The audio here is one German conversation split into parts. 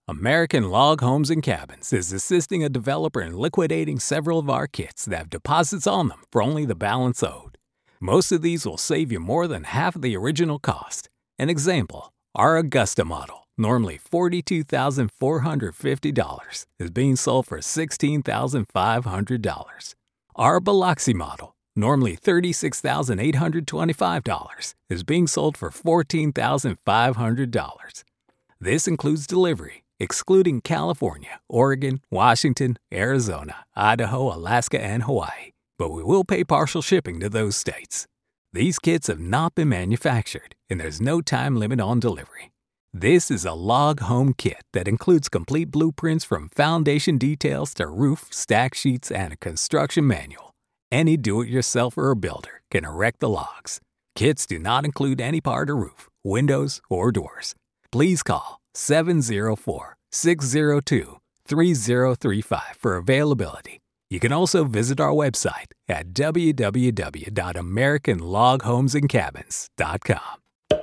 American Log Homes and Cabins is assisting a developer in liquidating several of our kits that have deposits on them for only the balance owed. Most of these will save you more than half of the original cost. An example, our Augusta model, normally $42,450, is being sold for $16,500. Our Biloxi model, normally $36,825, is being sold for $14,500. This includes delivery, excluding California, Oregon, Washington, Arizona, Idaho, Alaska, and Hawaii. But we will pay partial shipping to those states. These kits have not been manufactured, and there's no time limit on delivery. This is a log home kit that includes complete blueprints from foundation details to roof, stack sheets, and a construction manual. Any do-it-yourselfer or builder can erect the logs. Kits do not include any part or roof, windows, or doors. Please call 704-602-3035 for availability. You can also visit our website at www.americanloghomesandcabins.com.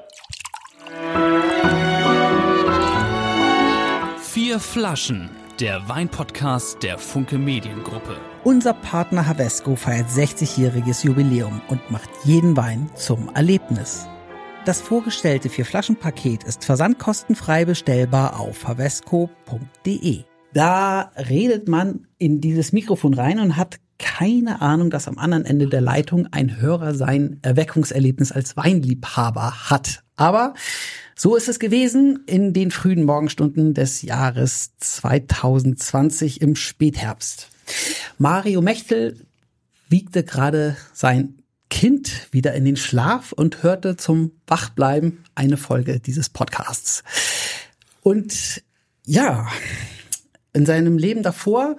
4 Flaschen, der Weinpodcast der Funke Mediengruppe. Unser Partner Havesco feiert 60-jähriges Jubiläum und macht jeden Wein zum Erlebnis. Das vorgestellte 4-Flaschen-Paket ist versandkostenfrei bestellbar auf havesco.de. Da redet man in dieses Mikrofon rein und hat keine Ahnung, dass am anderen Ende der Leitung ein Hörer sein Erweckungserlebnis als Weinliebhaber hat. Aber so ist es gewesen in den frühen Morgenstunden des Jahres 2020 im Spätherbst. Mario Mechtel wiegte gerade sein Kind wieder in den Schlaf und hörte zum Wachbleiben eine Folge dieses Podcasts. Und ja, in seinem Leben davor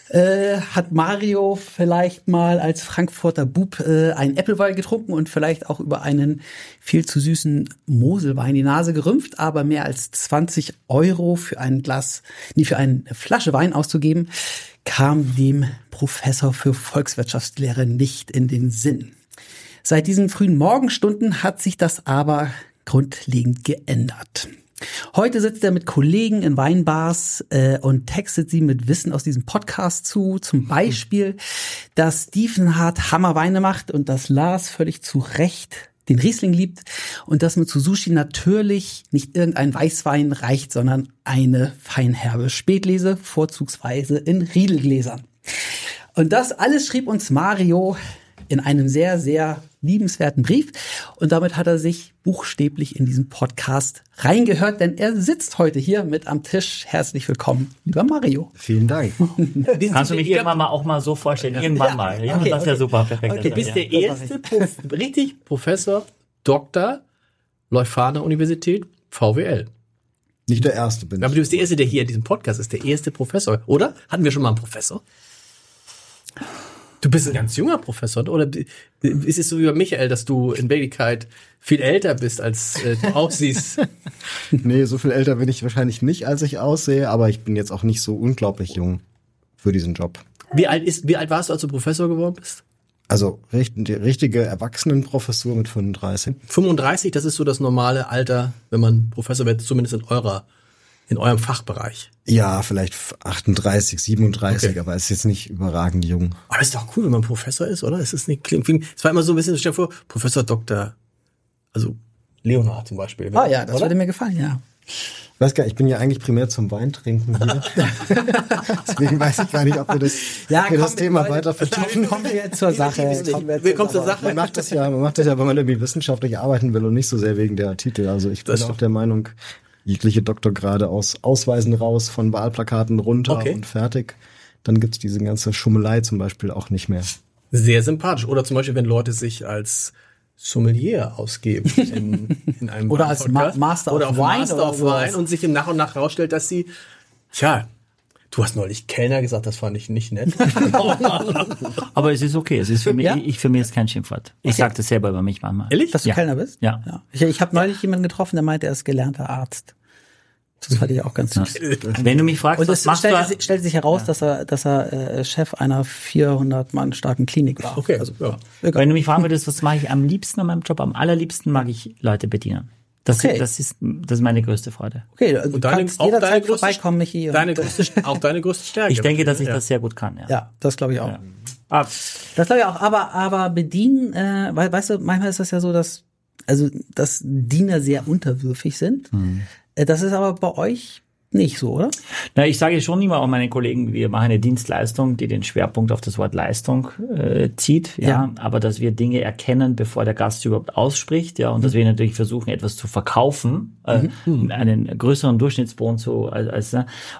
hat Mario vielleicht mal als Frankfurter Bub einen Äppelwein getrunken und vielleicht auch über einen viel zu süßen Moselwein die Nase gerümpft, aber mehr als 20 € für für eine Flasche Wein auszugeben, kam dem Professor für Volkswirtschaftslehre nicht in den Sinn. Seit diesen frühen Morgenstunden hat sich das aber grundlegend geändert. Heute sitzt er mit Kollegen in Weinbars und textet sie mit Wissen aus diesem Podcast zu. Zum Beispiel, dass Diefenhardt Hammerweine macht und dass Lars völlig zu Recht den Riesling liebt und dass mit zu Sushi natürlich nicht irgendein Weißwein reicht, sondern eine feinherbe Spätlese, vorzugsweise in Riedelgläsern. Und das alles schrieb uns Mario in einem sehr, sehr liebenswerten Brief. Und damit hat er sich buchstäblich in diesen Podcast reingehört, denn er sitzt heute hier mit am Tisch. Herzlich willkommen, lieber Mario. Vielen Dank. Kannst du mich irgendwann mal auch mal so vorstellen? Irgendwann mal. Ja, okay, das ist ja super. Perfekt. Okay, du bist der erste richtig Professor, Doktor, Leuphana Universität, VWL. Nicht der erste bin ich. Aber du bist der Erste, der hier in diesem Podcast ist, der erste Professor, oder? Hatten wir schon mal einen Professor? Du bist ein ganz junger Professor, oder ist es so wie bei Michael, dass du in Wirklichkeit viel älter bist, als du aussiehst? Nee, so viel älter bin ich wahrscheinlich nicht, als ich aussehe, aber ich bin jetzt auch nicht so unglaublich jung für diesen Job. Wie alt warst du, als du Professor geworden bist? Also die richtige Erwachsenenprofessur mit 35. 35, das ist so das normale Alter, wenn man Professor wird, zumindest in eurem Fachbereich. Ja, vielleicht 38, 37, okay. Aber es ist jetzt nicht überragend jung. Aber das ist doch cool, wenn man Professor ist, oder? Es ist nicht, es war immer so ein bisschen, stell dir vor, Professor Dr. Also Leonhard zum Beispiel. Ja, das würde mir gefallen, ja. Ich weiß gar nicht, ich bin ja eigentlich primär zum Weintrinken hier. Deswegen weiß ich gar nicht, ob wir das Thema weiter vertiefen. Kommen wir jetzt zur Sache. Wir kommen zur Sache. Man macht das ja, wenn man irgendwie wissenschaftlich arbeiten will und nicht so sehr wegen der Titel. Also ich bin auch der Meinung, jegliche Doktorgrade ausweisen raus, von Wahlplakaten runter und fertig. Dann gibt's diese ganze Schummelei zum Beispiel auch nicht mehr. Sehr sympathisch. Oder zum Beispiel, wenn Leute sich als Sommelier ausgeben in einem oder als Master of Wine und sich im Nach und nach rausstellt, dass sie, du hast neulich Kellner gesagt, das fand ich nicht nett. Aber es ist okay, es ist für mich, für mich ist kein Schimpfwort. Ich sage das selber über mich manchmal. Ehrlich? Dass du Kellner bist? Ja. Ich habe neulich jemanden getroffen, der meinte, er ist gelernter Arzt. Das fand ich auch ganz süß. Wenn du mich fragst, und was machst du? Stellt sich heraus, dass er Chef einer 400 Mann starken Klinik war. Okay. Also, Wenn du mich fragen würdest, was mache ich am liebsten an meinem Job? Am allerliebsten mag ich Leute bedienen. Das ist meine größte Freude. Okay, und du kannst jederzeit vorbeikommen, Michi. Auch deine größte Stärke. Ich denke, dass ich das sehr gut kann. Ja, das glaube ich auch. Ja. Das glaube ich auch. Aber bedienen, weißt du, manchmal ist das ja so, dass Diener sehr unterwürfig sind. Das ist aber bei euch nicht so, oder? Na, ich sage schon immer auch meinen Kollegen, wir machen eine Dienstleistung, die den Schwerpunkt auf das Wort Leistung zieht, ja, aber dass wir Dinge erkennen, bevor der Gast überhaupt ausspricht, ja, und dass wir natürlich versuchen, etwas zu verkaufen, einen größeren Durchschnittsbon als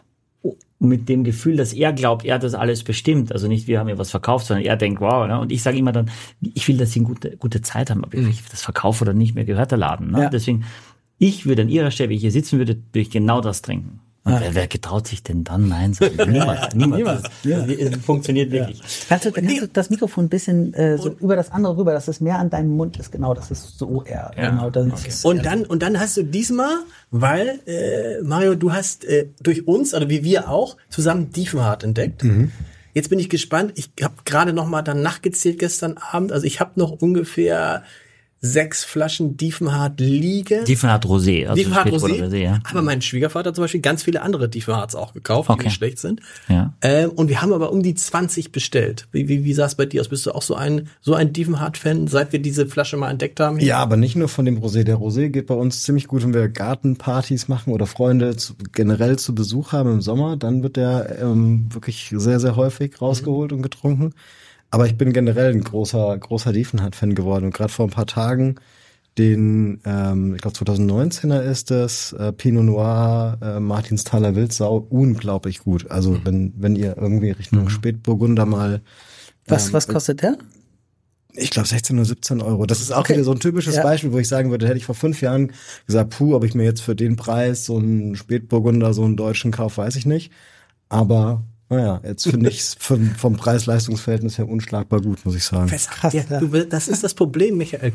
mit dem Gefühl, dass er glaubt, er hat das alles bestimmt. Also nicht, wir haben ja was verkauft, sondern er denkt, wow. Ne? Und ich sage immer dann, ich will, dass sie eine gute Zeit haben. Aber ich das verkaufe oder nicht, mir gehört der Laden. Ne? Ja. Deswegen, ich würde an ihrer Stelle, wenn ich hier sitzen würde ich genau das trinken. Und wer getraut sich denn dann Nein sagen? Niemand. Das funktioniert wirklich. Kannst du das Mikrofon ein bisschen so über das andere rüber, dass es mehr an deinem Mund ist? Genau, das ist so eher. Ja, genau, und dann hast du diesmal, weil Mario, du hast durch uns, oder wie wir auch, zusammen Diefenhardt entdeckt. Jetzt bin ich gespannt. Ich habe gerade noch mal dann nachgezählt gestern Abend. Also ich habe noch ungefähr 6 Flaschen Diefenhardt liegen. Diefenhardt Rosé. Also Diefenhardt Rosé. Ja. Aber mein Schwiegervater hat zum Beispiel ganz viele andere Diefenhardts auch gekauft, die nicht schlecht sind. Ja. Und wir haben aber um die 20 bestellt. Wie sah es bei dir aus? Bist du auch so ein Diefenhardt-Fan, seit wir diese Flasche mal entdeckt haben? Ja, aber nicht nur von dem Rosé. Der Rosé geht bei uns ziemlich gut, wenn wir Gartenpartys machen oder Freunde generell zu Besuch haben im Sommer. Dann wird der wirklich sehr, sehr häufig rausgeholt und getrunken. Aber ich bin generell ein großer Diefenhardt-Fan geworden. Und gerade vor ein paar Tagen den, ich glaube 2019er ist das, Pinot Noir, Martinsthaler Wildsau, unglaublich gut. Also wenn ihr irgendwie Richtung Spätburgunder mal... Was kostet der? Ich glaube 16 oder 17 Euro. Das ist auch wieder so ein typisches Beispiel, wo ich sagen würde, hätte ich vor 5 Jahren gesagt, ob ich mir jetzt für den Preis so einen Spätburgunder, so einen deutschen kaufe, weiß ich nicht. Aber... Naja, jetzt finde ich es vom Preis-Leistungs-Verhältnis her unschlagbar gut, muss ich sagen. Krass. Ja, das ist das Problem, Michael.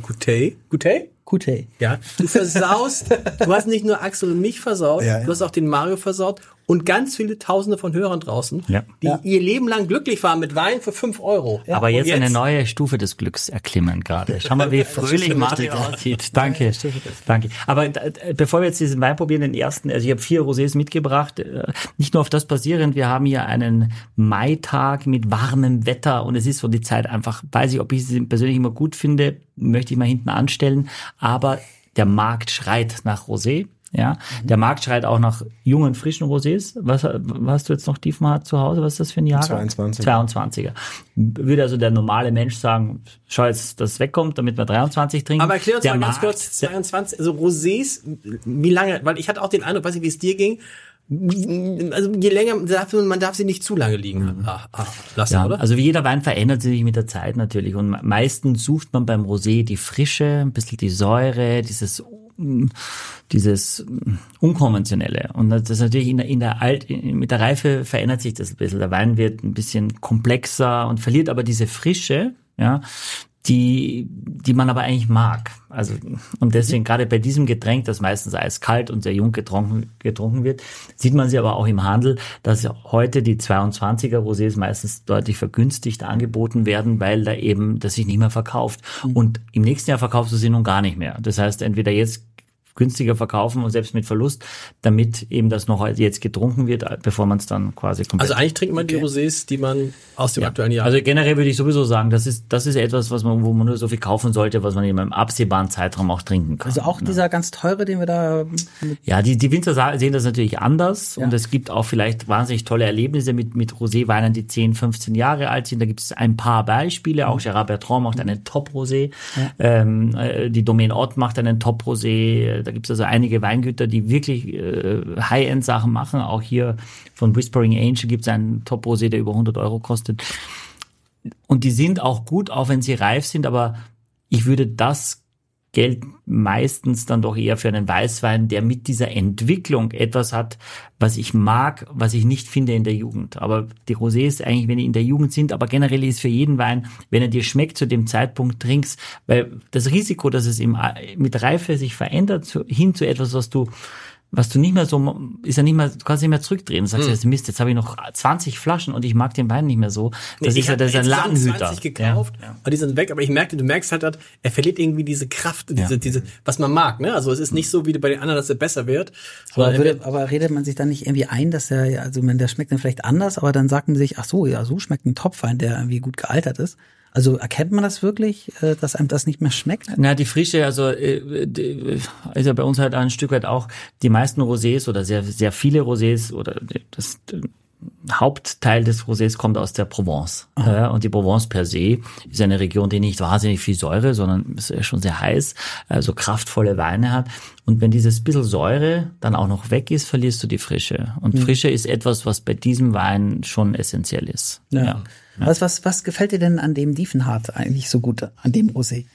Goutet? Ja. Du versaust, du hast nicht nur Axel und mich versaut, du hast auch den Mario versaut und ganz viele Tausende von Hörern draußen, die ihr Leben lang glücklich waren mit Wein für 5 Euro. Ja. Aber jetzt eine neue Stufe des Glücks erklimmen gerade. Schau mal, wie fröhlich Martin aussieht. Danke. Aber bevor wir jetzt diesen Wein probieren, den ersten, also ich habe 4 Rosés mitgebracht, nicht nur auf das basierend, wir haben hier einen Maitag mit warmem Wetter und es ist so die Zeit einfach, weiß ich, ob ich sie persönlich immer gut finde, möchte ich mal hinten anstellen, aber der Markt schreit nach Rosé. Ja, der Markt schreit auch nach jungen, frischen Rosés. Was hast du jetzt noch Diefenhardt zu Hause? Was ist das für ein Jahr? 22er. Würde also der normale Mensch sagen, schau jetzt, dass es wegkommt, damit wir 23 trinken. Aber erklär uns mal ganz kurz, 22, also Rosés, wie lange, weil ich hatte auch den Eindruck, weiß nicht, wie es dir ging, also je länger, man darf sie nicht zu lange liegen lassen, oder? Also wie jeder Wein verändert sich mit der Zeit natürlich und meistens sucht man beim Rosé die Frische, ein bisschen die Säure, dieses Unkonventionelle. Und das ist natürlich mit der Reife verändert sich das ein bisschen. Der Wein wird ein bisschen komplexer und verliert aber diese Frische, ja, die man aber eigentlich mag. Also, und deswegen gerade bei diesem Getränk, das meistens eiskalt und sehr jung getrunken wird, sieht man sie aber auch im Handel, dass heute die 22er Rosés meistens deutlich vergünstigt angeboten werden, weil da eben das sich nicht mehr verkauft. Und im nächsten Jahr verkaufst du sie nun gar nicht mehr. Das heißt, entweder jetzt günstiger verkaufen und selbst mit Verlust, damit eben das noch jetzt getrunken wird, bevor man es dann quasi komplett... Also eigentlich trinkt man die Rosés, die man aus dem aktuellen Jahr... Also generell würde ich sowieso sagen, das ist etwas, wo man nur so viel kaufen sollte, was man eben im absehbaren Zeitraum auch trinken kann. Also auch dieser ganz teure, den wir da... Ja, die Winzer sehen das natürlich anders und es gibt auch vielleicht wahnsinnig tolle Erlebnisse mit Roséweinen, die 10, 15 Jahre alt sind. Da gibt es ein paar Beispiele, auch Gérard Bertrand macht einen Top-Rosé, die Domaine Ott macht einen Top-Rosé. Da gibt es also einige Weingüter, die wirklich High-End-Sachen machen. Auch hier von Whispering Angel gibt es einen Top-Rosé, der über 100 Euro kostet. Und die sind auch gut, auch wenn sie reif sind, aber ich würde das Geld meistens dann doch eher für einen Weißwein, der mit dieser Entwicklung etwas hat, was ich mag, was ich nicht finde in der Jugend. Aber die Rosés eigentlich, wenn die in der Jugend sind, aber generell ist für jeden Wein, wenn er dir schmeckt, zu dem Zeitpunkt trinkst, weil das Risiko, dass es mit Reife sich verändert, hin zu etwas, was du was du nicht mehr so, ist ja nicht mehr, du kannst nicht mehr zurückdrehen. Du sagst jetzt, Mist, jetzt habe ich noch 20 Flaschen und ich mag den Wein nicht mehr so. Das ist ein Ladenhüter. 20 gekauft, aber die sind weg, aber du merkst halt, er verliert irgendwie diese Kraft, diese, was man mag, ne? Also es ist nicht so wie bei den anderen, dass er besser wird. Aber redet man sich dann nicht irgendwie ein, dass der schmeckt dann vielleicht anders, aber dann sagt man sich, ach so, ja, so schmeckt ein Topfwein, der irgendwie gut gealtert ist. Also erkennt man das wirklich, dass einem das nicht mehr schmeckt? Na, die Frische, also ist ja bei uns halt ein Stück weit auch die meisten Rosés oder sehr, sehr viele Rosés oder das Hauptteil des Rosés kommt aus der Provence. Und die Provence per se ist eine Region, die nicht wahnsinnig viel Säure, sondern ist schon sehr heiß, also kraftvolle Weine hat. Und wenn dieses bisschen Säure dann auch noch weg ist, verlierst du die Frische. Und Frische ist etwas, was bei diesem Wein schon essentiell ist. Ja. Was gefällt dir denn an dem Diefenhardt eigentlich so gut, an dem Rosé?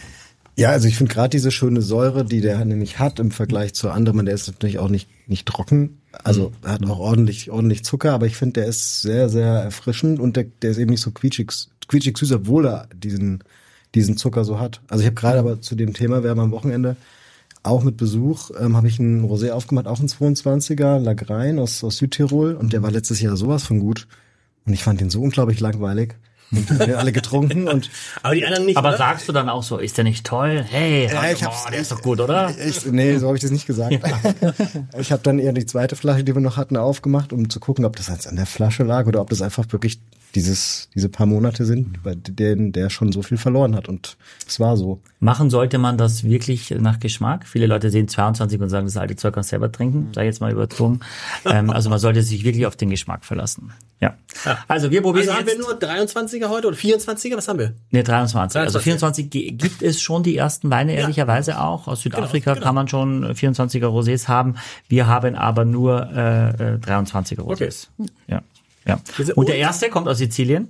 Ja, also ich finde gerade diese schöne Säure, die der nämlich hat im Vergleich zu anderen, der ist natürlich auch nicht trocken, also er hat auch ordentlich Zucker, aber ich finde, der ist sehr, sehr erfrischend und der ist eben nicht so quietschig süß, obwohl er diesen Zucker so hat. Also ich habe gerade aber zu dem Thema, wir haben am Wochenende auch mit Besuch, habe ich einen Rosé aufgemacht, auch ein 22er, Lagrein aus Südtirol und der war letztes Jahr sowas von gut. Und ich fand den so unglaublich langweilig. Und wir haben alle getrunken und. Aber die anderen nicht. Aber oder? Sagst du dann auch so, ist der nicht toll? Hey, der ist doch gut, oder? Nee, so habe ich das nicht gesagt. Ja. Ich habe dann eher die zweite Flasche, die wir noch hatten, aufgemacht, um zu gucken, ob das jetzt an der Flasche lag oder ob das einfach wirklich diese paar Monate sind, bei denen der schon so viel verloren hat. Und es war so. Machen sollte man das wirklich nach Geschmack? Viele Leute sehen 22 und sagen, das alte Zeug kannst du selber trinken. Sag ich jetzt mal überzogen. Also man sollte sich wirklich auf den Geschmack verlassen. Ja. Also wir probieren haben wir nur 23er heute oder 24er? Was haben wir? Ne, 23. Also 24 gibt es schon die ersten Weine, ehrlicherweise auch. Aus Südafrika kann man schon 24er Rosés haben. Wir haben aber nur 23er Rosés. Okay. Ja. Und der erste kommt aus Sizilien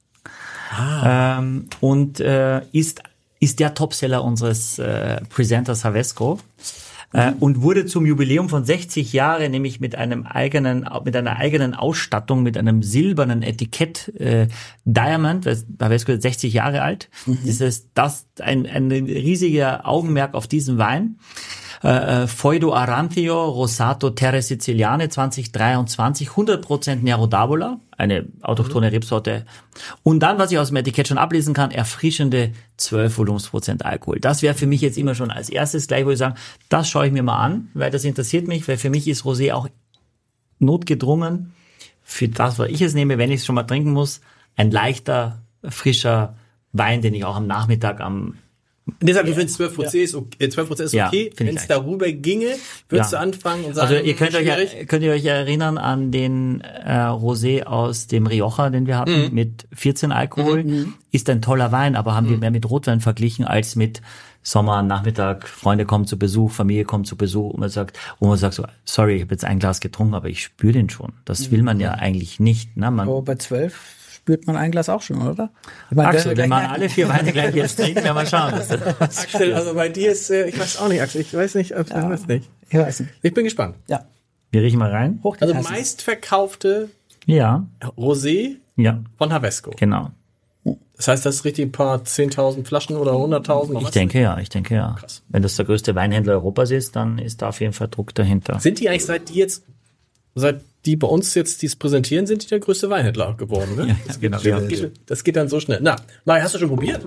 und ist der Topseller unseres Presenters Havesco und wurde zum Jubiläum von 60 Jahren nämlich mit einer eigenen Ausstattung, mit einem silbernen Etikett Diamond, Havesco ist 60 Jahre alt, das ein riesiger Augenmerk auf diesen Wein. Feudo Arancio Rosato Terre Siciliane 2023, 100% Nero d'Avola, eine autochthone Rebsorte. Und dann, was ich aus dem Etikett schon ablesen kann, erfrischende 12 Volumensprozent Alkohol. Das wäre für mich jetzt immer schon als erstes gleich, wo ich sagen, das schaue ich mir mal an, weil das interessiert mich, weil für mich ist Rosé auch notgedrungen, für das, was ich es nehme, wenn ich es schon mal trinken muss, ein leichter, frischer Wein, den ich auch am Nachmittag Deshalb, ich finde 12% ist okay. Wenn es darüber ginge, würdest du anfangen und sagen, also ihr könnt ihr euch erinnern an den Rosé aus dem Rioja, den wir hatten, mit 14 Alkohol. Ist ein toller Wein, aber haben wir mehr mit Rotwein verglichen als mit Sommer, Nachmittag, Freunde kommen zu Besuch, Familie kommt zu Besuch und man sagt so, sorry, ich habe jetzt ein Glas getrunken, aber ich spüre den schon. Das will man ja eigentlich nicht. Ne? Aber bei 12 spürt man ein Glas auch schon, oder? Axel, wenn man alle 4 Weine gleich jetzt trinkt, werden wir schauen. Axel, also bei dir ist, ich weiß auch nicht, Axel, ich weiß nicht. Ich weiß nicht. Ich bin gespannt. Ja. Wir riechen mal rein. Also meistverkaufte Rosé von Havesco. Genau. Das heißt, das ist richtig ein paar 10.000 Flaschen oder 100.000? Ich denke ja. Krass. Wenn das der größte Weinhändler Europas ist, dann ist da auf jeden Fall Druck dahinter. Sind die eigentlich seit die bei uns jetzt dies präsentieren, sind die der größte Weinhändler geworden, ne? Ja, genau. Das geht dann so schnell. Na, Mari, hast du schon probiert?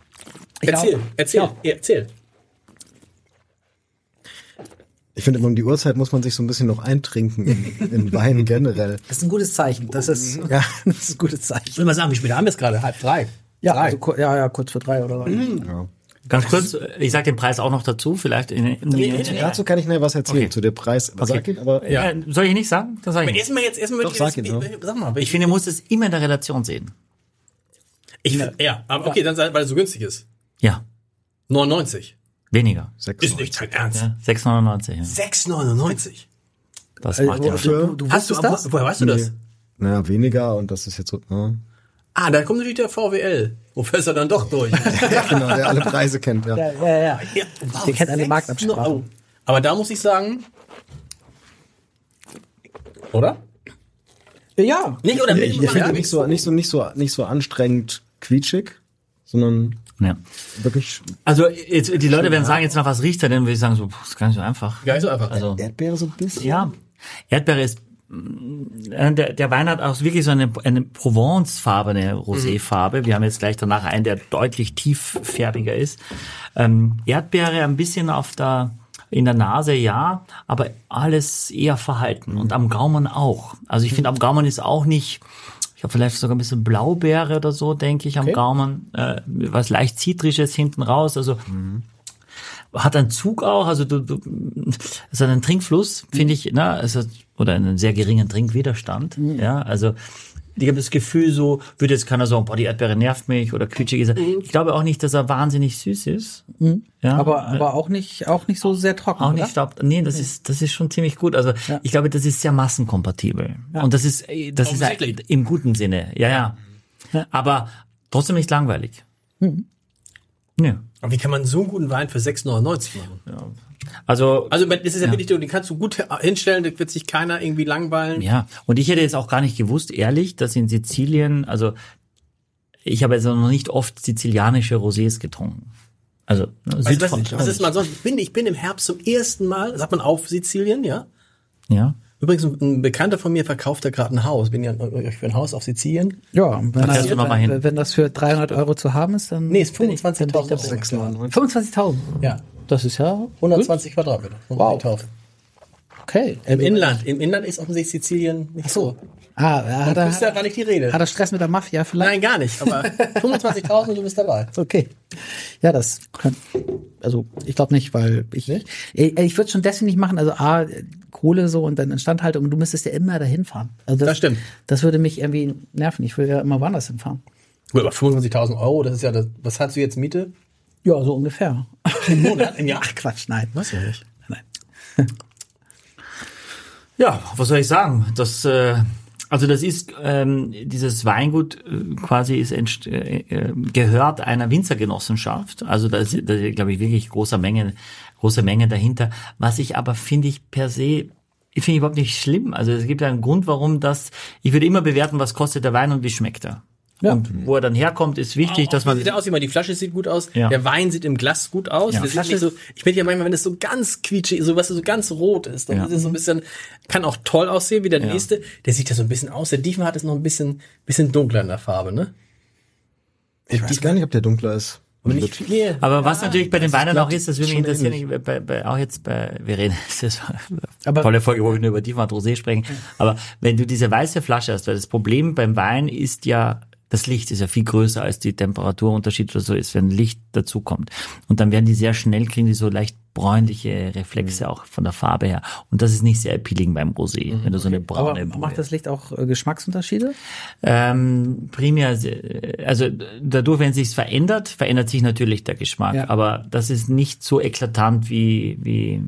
Erzähl. Ich finde immer um die Uhrzeit muss man sich so ein bisschen noch eintrinken in Wein generell. Das ist ein gutes Zeichen. Das ist ein gutes Zeichen. Ich will mal sagen, wie spät haben wir es gerade? 2:30? Ja, also, kurz vor 3 oder so. Ja. Ganz kurz, ich sag den Preis auch noch dazu, vielleicht dazu kann ich schnell was erzählen, zu dem Preis. Soll ich nicht sagen? Das sag ich nicht. Sag mal. Ich finde, man muss es immer in der Relation sehen. Aber okay, dann weil es so günstig ist. Ja. 99. Weniger. 6,99. Ist nicht dein Ernst. Ja, 6,99. Ja. 6,99. Das macht ja Du wusstest das? Woher weißt du das? Naja, weniger und das ist jetzt so. Da kommt natürlich der VWL. Wofür ist er dann doch durch? Genau, der alle Preise kennt, ja. Ja. Der kennt alle Marktabsprachen. Aber da muss ich sagen, oder? Ja. Ich finde nicht so anstrengend quietschig, sondern wirklich. Also jetzt, die Leute werden sagen, jetzt nach was riecht er denn? Würde ich sagen, so, das ist gar nicht so einfach. Gar nicht so einfach. Also, Erdbeere so ein bisschen. ja, Erdbeere ist, der Wein hat auch wirklich so eine Provence-farbene Roséfarbe. Wir haben jetzt gleich danach einen, der deutlich tieffärbiger ist. Erdbeere ein bisschen in der Nase, ja, aber alles eher verhalten und am Gaumen auch. Also ich finde, am Gaumen ist auch nicht, ich habe vielleicht sogar ein bisschen Blaubeere oder so, denke ich, am Gaumen, was leicht Zitrisches hinten raus, also hat einen Zug auch, also es hat einen Trinkfluss, finde ich, ne, also, oder einen sehr geringen Trinkwiderstand, ja, also ich habe das Gefühl, so würde jetzt keiner sagen, boah, die Erdbeere nervt mich oder quietschig ist er. Ich glaube auch nicht, dass er wahnsinnig süß ist. Ja, aber auch nicht so sehr trocken, auch oder? nicht Staub. Nee, das ist schon ziemlich gut. Also ich glaube, das ist sehr massenkompatibel. Ja. Und das ist im guten Sinne. Ja. Aber trotzdem nicht langweilig. Nö. Aber wie kann man so einen guten Wein für 6,99 machen? Ja. Also das ist ja wirklich, den kannst du gut hinstellen, da wird sich keiner irgendwie langweilen. Ja, und ich hätte jetzt auch gar nicht gewusst, ehrlich, dass in Sizilien, also ich habe jetzt noch nicht oft sizilianische Rosés getrunken. Also was ist mal sonst? Ich bin im Herbst zum ersten Mal, sagt man auf Sizilien, ja? Ja. Übrigens, ein Bekannter von mir verkauft da gerade ein Haus. Bin ja für ein Haus auf Sizilien. Ja, wenn das für 300 € zu haben ist, dann... Nee, ist 25.000 €. 25.000? Ja. Das ist ja 120 Quadratmeter. Wow. Okay. Im Inland ist offensichtlich Sizilien nicht so. War nicht die Rede. Hat er Stress mit der Mafia vielleicht? Nein, gar nicht. Aber 25.000 und du bist dabei. Okay. Ja, also ich glaube nicht, weil ich würde es schon deswegen nicht machen. Also Kohle so und dann Instandhaltung und du müsstest ja immer dahin fahren. Also das stimmt. Das würde mich irgendwie nerven. Ich will ja immer woanders hinfahren. Gut, aber 25.000 €, das ist ja was hast du jetzt Miete? Ja, so ungefähr. Im Monat? Im Jahr? Ach Quatsch, nein. Was ja nicht. Nein. Ja, was soll ich sagen? Das ist dieses Weingut quasi gehört einer Winzergenossenschaft. Also da ist glaube ich wirklich große Menge dahinter. Was ich aber finde ich überhaupt nicht schlimm. Also es gibt ja einen Grund, warum ich würde immer bewerten, was kostet der Wein und wie schmeckt er. Ja. Und wo er dann herkommt, ist wichtig, dass man... Sieht er aus, die Flasche sieht gut aus, ja. Der Wein sieht im Glas gut aus. Ja. Ich finde ja manchmal, wenn es so ganz quietschig, so ganz rot ist, dann ist es so ein bisschen, kann auch toll aussehen, wie der nächste. Der sieht ja so ein bisschen aus. Der Diefenhardt ist noch ein bisschen dunkler in der Farbe, ne? Ich weiß gar nicht, ob der dunkler ist. Aber was natürlich bei den Weinen auch ist, das würde mich interessieren, wir reden, das ist eine tolle Folge, wo wir nur über Diefenhardt Rosé sprechen, aber wenn du diese weiße Flasche hast, weil das Problem beim Wein ist ja, das Licht ist ja viel größer als die Temperaturunterschied oder so ist, wenn Licht dazukommt. Und dann werden die sehr schnell, kriegen die so leicht bräunliche Reflexe auch von der Farbe her. Und das ist nicht sehr appealing beim Rosé, wenn du so eine braune... Aber macht das Licht auch Geschmacksunterschiede? Primär, also dadurch, wenn es sich verändert sich natürlich der Geschmack. Ja. Aber das ist nicht so eklatant wie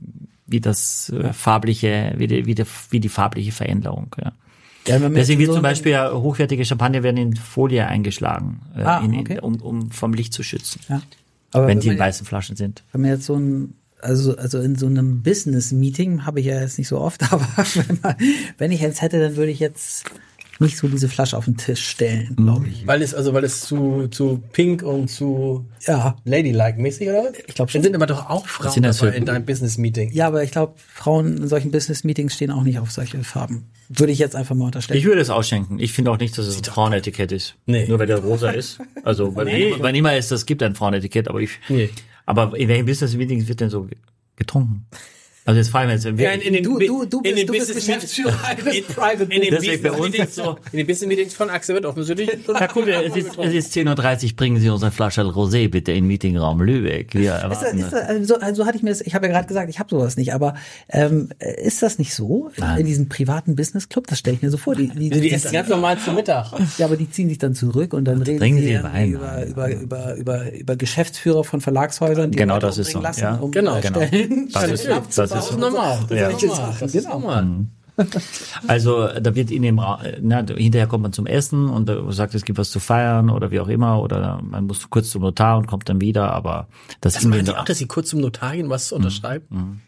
das farbliche, wie die farbliche Veränderung, ja. Ja, deswegen wird zum Beispiel hochwertige Champagner werden in Folie eingeschlagen, um vom Licht zu schützen. Ja. Aber wenn die in weißen Flaschen sind. Wenn man jetzt also in so einem Business-Meeting habe ich ja jetzt nicht so oft, aber wenn ich jetzt hätte, dann würde ich jetzt nicht so diese Flasche auf den Tisch stellen, glaube ich. Weil es zu pink und zu ladylike-mäßig, oder? Ich glaube schon. Dann sind aber doch auch Frauen dabei in deinem Business-Meeting. Ja, aber ich glaube, Frauen in solchen Business-Meetings stehen auch nicht auf solche Farben. Würde ich jetzt einfach mal unterstellen. Ich würde es ausschenken. Ich finde auch nicht, dass es ein Frauenetikett ist. Nee. Nur weil der rosa ist. Also, weil immer ist, es gibt ein Frauenetikett, aber aber in welchen Business-Meetings wird denn so getrunken? Also jetzt frage ich mich jetzt, du bist Geschäftsführer eines Private Business. In den Business-Meetings von Axel wird offensichtlich schon... Ja, cool, es ist 10:30 Uhr, bringen Sie unsere Flasche Rosé bitte in den Meetingraum Lübeck. So hatte ich mir das, ich habe ja gerade gesagt, ich habe sowas nicht, aber ist das nicht so? In diesem privaten Business-Club, das stelle ich mir so vor. Die essen ganz normal zu Mittag. Ja, aber die ziehen sich dann zurück und dann reden sie über Geschäftsführer von Verlagshäusern, die genau, das ist so. Lassen, ja. Genau. Das ist normal. Das ist normal. Also da wird hinterher kommt man zum Essen und da sagt, es gibt was zu feiern oder wie auch immer oder man muss kurz zum Notar und kommt dann wieder, aber das meinen Sie auch, dass Sie kurz zum Notar gehen, was unterschreiben?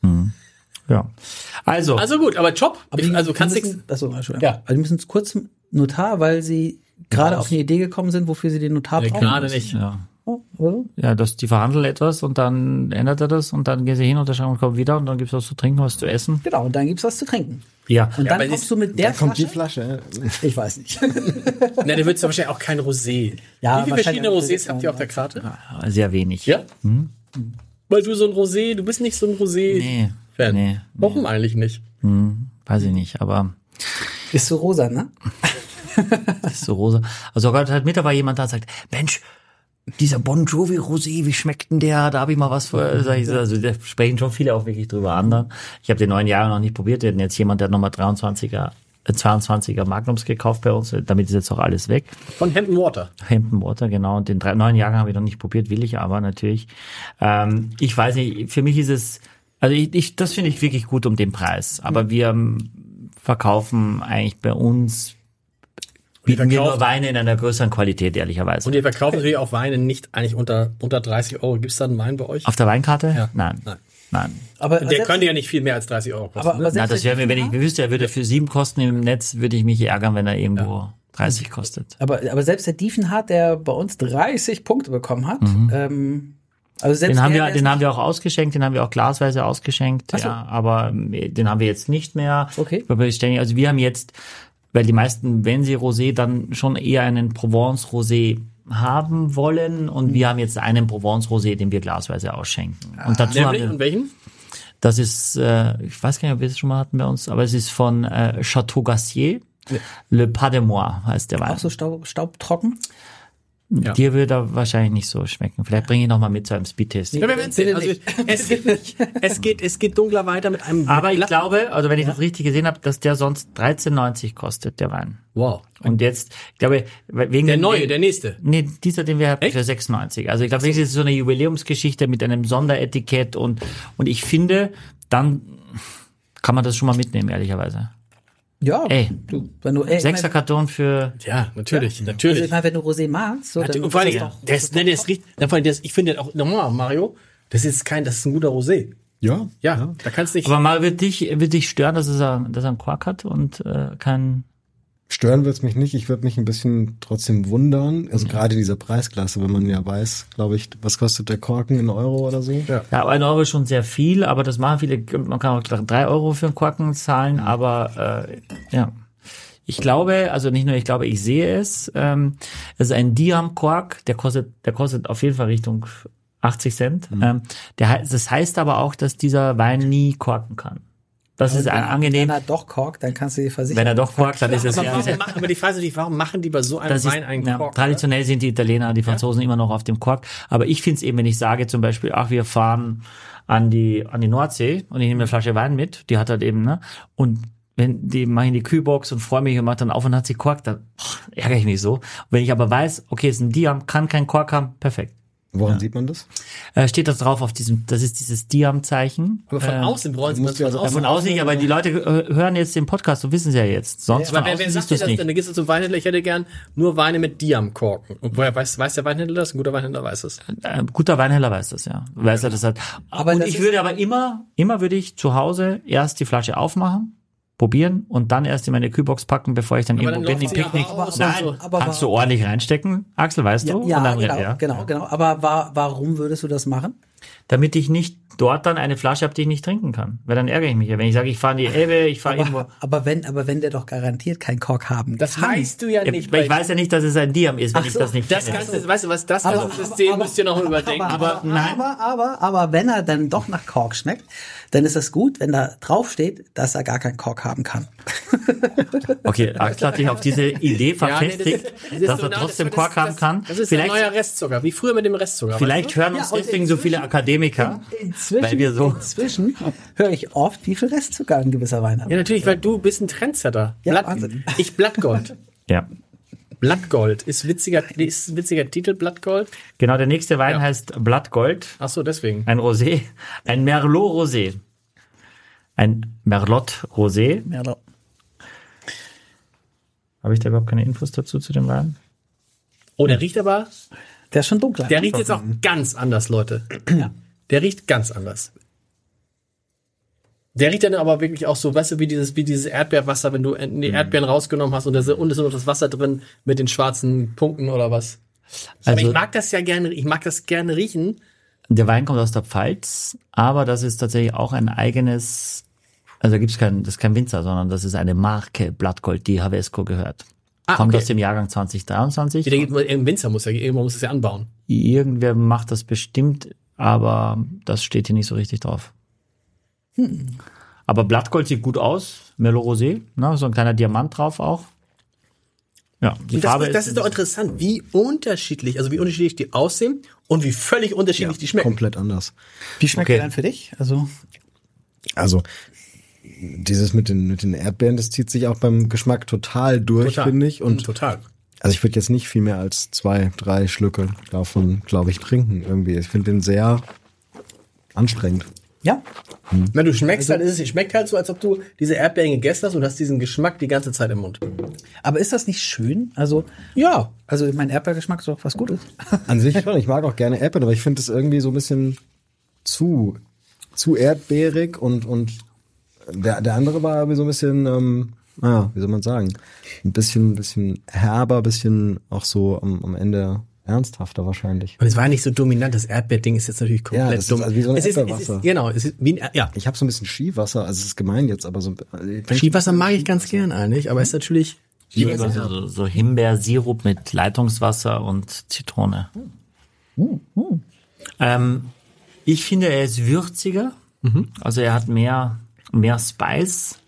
Ja. Also gut, aber Job. Die müssen kurz zum Notar, weil sie gerade auf eine Idee gekommen sind, wofür sie den Notar brauchen. Gerade nicht. Ja. Oh, oder? Ja, die verhandeln etwas und dann ändert er das und dann gehen sie hin, unterschreiben und kommen wieder und dann gibt's was zu trinken, was zu essen. Genau, und dann gibt's was zu trinken. Ja. Und dann aber kommst du mit der Da kommt Flasche. die Flasche. Ich weiß nicht. Na, da wird es wahrscheinlich auch kein Rosé. Ja, Wie viele verschiedene wahrscheinlich- Rosés habt ihr auf der Karte? Sehr wenig. Ja? Weil du so ein Rosé, du bist nicht so ein Rosé-Fan. Nee. Warum eigentlich nicht? Weiß ich nicht, aber Bist du rosa, ne? das ist so rosa. Also Gott hat mit dabei jemand da und sagt, Mensch, dieser Bon Jovi Rosé, wie schmeckt denn der? Da habe ich mal was vor. Sag ich, also da sprechen schon viele auch wirklich drüber anderen. Ich habe den 9 Jahre noch nicht probiert. Wir hatten jetzt jemand, der hat nochmal 22er Magnums gekauft bei uns. Damit ist jetzt auch alles weg. Von Hampton Water. Hampton Water, genau. Und den 9 Jahren habe ich noch nicht probiert, will ich aber natürlich. Ich weiß nicht, für mich ist es, also das finde ich wirklich gut um den Preis. Aber wir verkaufen eigentlich bei uns, bieten wir nur Weine in einer größeren Qualität, ehrlicherweise. Und ihr verkauft natürlich auch Weine nicht eigentlich unter 30 Euro. Gibt es da einen Wein bei euch? Auf der Weinkarte? Ja. Nein. Aber Der könnte ja nicht viel mehr als 30 Euro kosten. aber Na, selbst das wäre mir, wenn ich wüsste, er würde für 7 kosten im Netz, würde ich mich ärgern, wenn er irgendwo 30 kostet. aber selbst der Diefenhardt, der bei uns 30 Punkte bekommen hat, also selbst Den haben der wir auch ausgeschenkt, den haben wir auch glasweise ausgeschenkt, Ach so. ja, aber den haben wir jetzt nicht mehr. Okay. Also wir haben jetzt, weil die meisten, wenn sie Rosé, dann schon eher einen Provence Rosé haben wollen und wir haben jetzt einen Provence Rosé, den wir glasweise ausschenken. Und dazu haben wir, Und welchen? das ist, ich weiß gar nicht, ob wir es schon mal hatten bei uns, aber es ist von Chateau Gassier. Le Pas de Moi heißt der Wein. auch so staubtrocken. Ja. Dir würde er wahrscheinlich nicht so schmecken. Vielleicht bringe ich noch mal mit zu einem Speedtasting. Ja, wir werden sehen. Also, es geht dunkler weiter mit einem. Aber ich glaube, also wenn ich das richtig gesehen habe, dass der sonst 13,90 kostet, der Wein. Wow. Und jetzt, ich glaube, wegen Der neue, der nächste. Nee, dieser, den wir hatten, Echt? für 96. Also ich glaube, das ist so eine Jubiläumsgeschichte mit einem Sonderetikett und ich finde, dann kann man das schon mal mitnehmen, ehrlicherweise. Ja, Ey. wenn du, ich 6er mein, Karton für, Ja, natürlich, also natürlich. ich meine, wenn du Rosé magst, so, dann Und vor allem, ist doch- das riecht, vor allem ich finde auch nochmal, Mario, das ist ein guter Rosé. Ja. Ja, da kannst du nicht. aber mal wird dich stören, dass er einen Quark hat und kein, Stören wird's mich nicht. Ich würde mich ein bisschen trotzdem wundern. Also gerade in dieser Preisklasse, wenn man ja weiß, glaube ich, was kostet der Korken in Euro oder so? Ja. ja, 1 Euro ist schon sehr viel, aber das machen viele, man kann auch 3 Euro für einen Korken zahlen, aber ja. Ich glaube, also nicht nur ich glaube, ich sehe es. Es ist ein Diam-Kork, der kostet auf jeden Fall Richtung 80 Cent. Das heißt aber auch, dass dieser Wein nie korken kann. Das ist ein angenehm. Wenn er doch korkt, dann kannst du dir versichern. Wenn er doch korkt, dann ist es ja. Aber die Frage ist natürlich, warum machen die bei so einem Das ist, Wein einen ja, Kork? traditionell sind die Italiener, die Franzosen immer noch auf dem Kork. Aber ich finde es eben, wenn ich sage zum Beispiel, ach, wir fahren an die Nordsee und ich nehme eine Flasche Wein mit, die hat halt eben, ne? Und wenn die mache ich in die Kühlbox und freue mich und mache dann auf und hat sie Kork, dann ärgere ich mich so. Und wenn ich aber weiß, okay, es ist ein Diam, kann kein Kork haben, perfekt. Woran sieht man das? Steht das drauf auf das ist dieses Diam-Zeichen. Aber von außen brauchen sie musst du also Von außen nicht, aber die Leute hören jetzt den Podcast, so wissen sie ja jetzt. Sonst Aber von wer außen sagt siehst dir du das es nicht. denn? Dann gehst du zum Weinhändler, ich hätte gern nur Weine mit Diam-Korken. Und woher weiß der Weinhändler das? Ein guter Weinhändler weiß das. Guter Weinhändler weiß das, ja. Weiß er das halt. Aber Und das ich ist- würde aber immer würde ich zu Hause erst die Flasche aufmachen, probieren und dann erst in meine Kühlbox packen, bevor ich dann Aber irgendwo dann bin im läuft sie ja Picknick. raus Nein, und so. Aber kannst du ordentlich reinstecken, Axel, weißt du? Ja, Und dann, genau. Aber warum würdest du das machen? Damit ich nicht dort dann eine Flasche habe, die ich nicht trinken kann. Weil dann ärgere ich mich ja. Wenn ich sage, ich fahre in die Elbe, ich fahre irgendwo. Aber wenn der doch garantiert keinen Kork haben Das kann. weißt du ja Ja, nicht. weil ich weiß ja nicht, dass es ein Diam ist, wenn ich das nicht Das kenne. kannst du, weißt du was, das ganze System müsst ihr noch überdenken. Aber wenn er dann doch nach Kork schmeckt, dann ist es gut, wenn da drauf steht, dass er gar keinen Kork haben kann. Okay, Axel hat sich auf diese Idee verfestigt, dass er trotzdem Kork haben kann. Das ist ein Vielleicht, neuer Restzucker, wie früher mit dem Restzucker. vielleicht hören uns und deswegen so viele Akademiker, weil wir so. Inzwischen höre ich oft, wie viel Restzucker ein gewisser Wein hat. Ja, natürlich, weil du bist ein Trendsetter. Ja, Wahnsinn. Blattgold. Ja. Blattgold ist ein witziger Titel, Blattgold. Genau, der nächste Wein Ja. heißt Blattgold, Ach so, deswegen. ein Rosé, ein Merlot Rosé. Ein Merlot Rosé. Ja, Habe ich da überhaupt keine Infos dazu zu dem Wein? Oh, der riecht aber, der ist schon dunkler. der riecht jetzt auch ganz anders, Leute. Der riecht ganz anders. Der riecht dann aber wirklich auch so, weißt du, wie dieses Erdbeerwasser, wenn du die Erdbeeren rausgenommen hast und da ist nur noch das Wasser drin mit den schwarzen Punkten oder was. Aber ich mag das gerne riechen. Der Wein kommt aus der Pfalz, aber das ist tatsächlich auch ein eigenes, also da gibt's das ist kein Winzer, sondern das ist eine Marke Blattgold, die Havesco gehört. Kommt aus dem Jahrgang 2023. Ein Winzer muss es ja anbauen. Irgendwer macht das bestimmt, aber das steht hier nicht so richtig drauf. Aber Blattgold sieht gut aus, Merlot Rosé, ne, so ein kleiner Diamant drauf auch. Ja, die Farbe das ist doch interessant, wie unterschiedlich die aussehen und wie völlig unterschiedlich die schmecken. Komplett anders. Wie schmeckt der dann für dich? Also dieses mit den Erdbeeren, das zieht sich auch beim Geschmack total durch, finde ich. Und total. Also ich würde jetzt nicht viel mehr als 2-3 Schlücke davon, glaube ich, trinken irgendwie. Ich finde den sehr anstrengend. Ja. Wenn du schmeckst, dann es schmeckt halt so, als ob du diese Erdbeeren gegessen hast und hast diesen Geschmack die ganze Zeit im Mund. Aber ist das nicht schön? Ja. Also mein Erdbeergeschmack ist doch was Gutes. An sich schon. Ich mag auch gerne Erdbeeren, aber ich finde es irgendwie so ein bisschen zu erdbeerig und der andere war irgendwie so ein bisschen, wie soll man sagen, ein bisschen herber, ein bisschen auch so am Ende ernsthafter wahrscheinlich. Und es war ja nicht so dominant, das Erdbeerding ist jetzt natürlich komplett das dumm. Ist also wie so ein Erdbeerwasser. Es ist wie ein, Ich habe so ein bisschen Skiwasser, also es ist gemein jetzt, aber so Skiwasser mag ich ganz gern eigentlich, aber es ist natürlich so Himbeersirup mit Leitungswasser und Zitrone. Ich finde, er ist würziger, also er hat mehr Spice.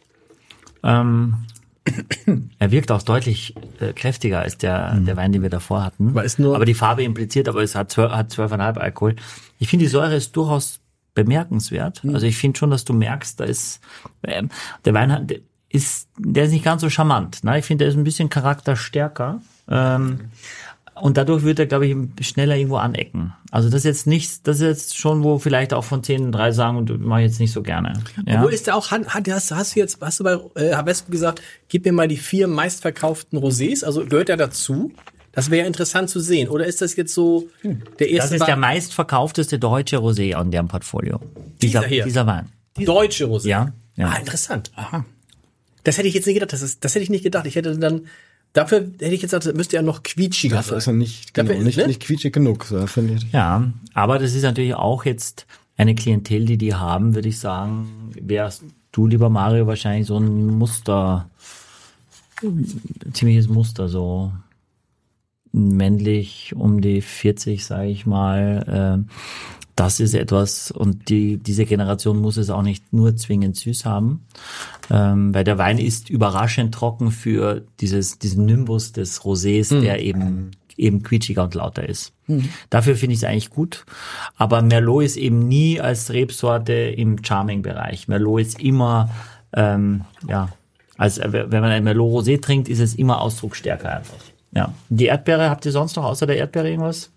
Er wirkt auch deutlich kräftiger als der Wein, den wir davor hatten. Aber die Farbe impliziert, aber es hat 12,5 Alkohol. Ich finde, die Säure ist durchaus bemerkenswert. Also ich finde schon, dass du merkst, da ist der Wein der ist nicht ganz so charmant. Ne? Ich finde, der ist ein bisschen charakterstärker. Und dadurch wird er, glaube ich, schneller irgendwo anecken. Also das ist jetzt schon, wo vielleicht auch von 10 3 sagen, und mache ich jetzt nicht so gerne. Ja? Obwohl ist der auch, hast du bei Havesco gesagt, gib mir mal die 4 meistverkauften Rosés, also gehört er dazu? Das wäre ja interessant zu sehen. Oder ist das jetzt so der erste? Das ist der meistverkaufteste deutsche Rosé an deren Portfolio. Dieser Wein. Deutsche Rosé? Ja. Interessant. Aha. Das hätte ich jetzt nicht gedacht. Das hätte ich nicht gedacht. Ich hätte dann dafür hätte ich jetzt gesagt, müsste er noch quietschiger sein. Dafür ist er nicht quietschig genug, finde ich. Ja, aber das ist natürlich auch jetzt eine Klientel, die haben, würde ich sagen, wärst du, lieber Mario, wahrscheinlich so ein ziemliches Muster, so männlich um die 40, sage ich mal. Das ist etwas, und diese Generation muss es auch nicht nur zwingend süß haben, weil der Wein ist überraschend trocken für diesen Nimbus des Rosés, der eben quietschiger und lauter ist. Dafür finde ich es eigentlich gut. Aber Merlot ist eben nie als Rebsorte im Charming-Bereich. Merlot ist immer, wenn man ein Merlot Rosé trinkt, ist es immer ausdrucksstärker einfach. Ja. Die Erdbeere, habt ihr sonst noch außer der Erdbeere irgendwas?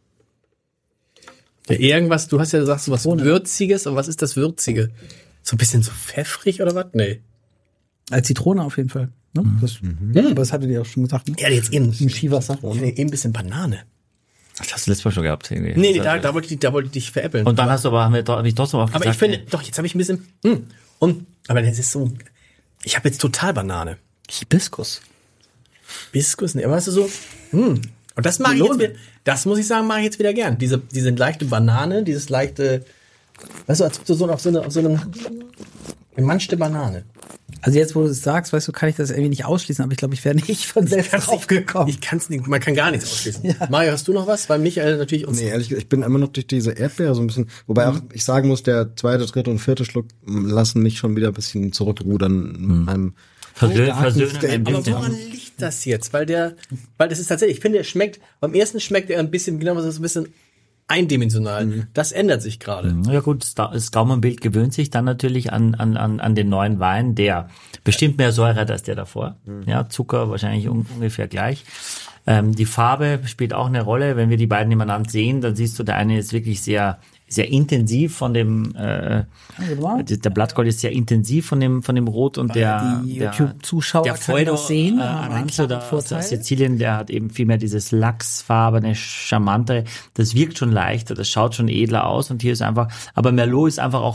Irgendwas, du hast ja gesagt, so was Würziges, aber was ist das Würzige? So ein bisschen so pfeffrig oder was? Nee. Als Zitrone auf jeden Fall. Ne? Aber das hattet ihr auch schon gesagt. Ne? Ja, jetzt eben. Im Skiwasser. Eben ein bisschen Banane. Das hast du letztes Mal schon gehabt. Irgendwie. Nee, da wollte ich dich veräppeln. Und dann hab ich trotzdem auch gesagt. Aber ich finde, jetzt habe ich ein bisschen, aber das ist so, ich habe jetzt total Banane. Hibiskus, ne, aber weißt du so, und das mag ich jetzt wieder, das muss ich sagen, mag ich jetzt wieder gern. Diese leichte Banane, dieses leichte, weißt du, als ob du auf so eine gemanschte Banane. Also jetzt, wo du es sagst, weißt du, kann ich das irgendwie nicht ausschließen, aber ich glaube, ich wäre nicht von selbst drauf gekommen. Ich kann es nicht, man kann gar nichts ausschließen. Ja. Mario, hast du noch was? Weil Michael natürlich uns... Nee, ehrlich gesagt, ich bin immer noch durch diese Erdbeere so ein bisschen, wobei auch ich sagen muss, der 2., 3. und 4. Schluck lassen mich schon wieder ein bisschen zurückrudern mit einem Versöhnen. Aber woran liegt das jetzt? Weil das ist tatsächlich, ich finde, beim ersten schmeckt er ein bisschen, genau, so ein bisschen eindimensional. Das ändert sich gerade. Ja gut, das Gaumenbild gewöhnt sich dann natürlich an den neuen Wein, der bestimmt mehr Säure hat als der davor. Ja, Zucker wahrscheinlich ungefähr gleich. Die Farbe spielt auch eine Rolle. Wenn wir die beiden nebeneinander sehen, dann siehst du, der eine ist wirklich sehr sehr intensiv von dem der Blattgold ist sehr intensiv von dem Rot, und der YouTube-Zuschauer der Freude sehen, Aranzo da aus Sizilien, der hat eben viel mehr dieses lachsfarbene, charmante, das wirkt schon leichter, das schaut schon edler aus, und hier ist einfach, aber Merlot ist einfach auch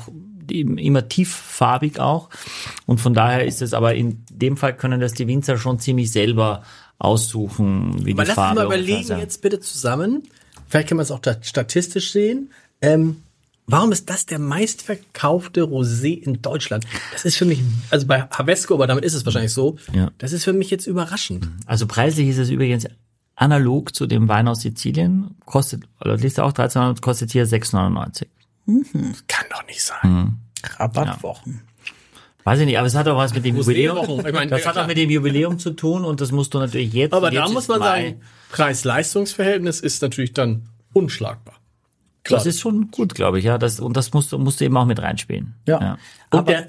immer tieffarbig auch. Und von daher ist es aber in dem Fall können das die Winzer schon ziemlich selber aussuchen, wie aber die Farbe. Aber lass uns mal überlegen jetzt bitte zusammen, vielleicht kann man es auch statistisch sehen, warum ist das der meistverkaufte Rosé in Deutschland? Das ist für mich, also bei Havesco, aber damit ist es wahrscheinlich so, das ist für mich jetzt überraschend. Also preislich ist es übrigens analog zu dem Wein aus Sizilien, kostet, oder liest auch 13,99, kostet hier 6,99. Das kann doch nicht sein. Rabattwochen. Weiß ich nicht, aber es hat auch was mit dem Jubiläum. Ich meine, das hat auch mit dem Jubiläum zu tun und das musst du natürlich jetzt. Aber jetzt da muss man sagen, Preis-Leistungs-Verhältnis ist natürlich dann unschlagbar. Klar. Das ist schon gut, glaube ich, ja. Das musst du eben auch mit reinspielen. Ja. Und Aber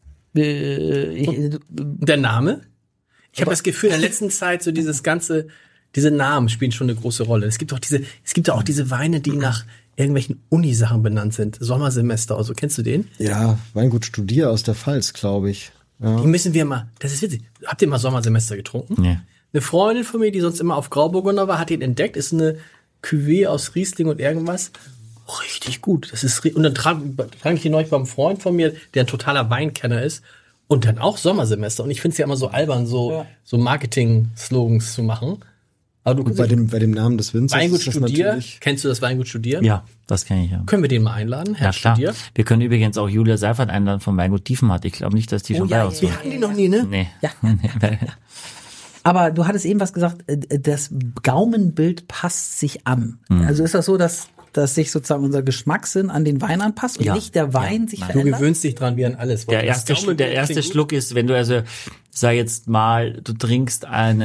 der Name? Ich habe das Gefühl, in der letzten Zeit so diese Namen spielen schon eine große Rolle. Es gibt auch diese Weine, die nach irgendwelchen Unisachen benannt sind. Sommersemester, also kennst du den? Ja, Weingut Studier aus der Pfalz, glaube ich. Ja. Die müssen wir mal, das ist witzig. Habt ihr mal Sommersemester getrunken? Nee. Eine Freundin von mir, die sonst immer auf Grauburgunder war, hat ihn entdeckt. Ist eine Cuvée aus Riesling und irgendwas. Richtig gut. Und dann trage ich den neulich beim Freund von mir, der ein totaler Weinkenner ist. Und dann auch Sommersemester. Und ich finde es ja immer so albern, so Marketing-Slogans zu machen. Aber bei dem Namen des Winzers Weingut ist das Studier. natürlich. Kennst du das Weingut Studier? Ja, das kenne ich, ja. Können wir den mal einladen, Herr Ja, klar. Studier? Wir können übrigens auch Julia Seifert einladen vom Weingut Tiefenhardt. Ich glaube nicht, dass die schon bei uns Wir sind. hatten die noch nie, ne? Nee. Ja. Aber du hattest eben was gesagt, das Gaumenbild passt sich an. Also ist das so, dass sich sozusagen unser Geschmackssinn an den Wein anpasst und nicht der Wein sich Du verändert? gewöhnst dich dran wie an alles. Der erste Schluck ist, wenn du also, sag jetzt mal, du trinkst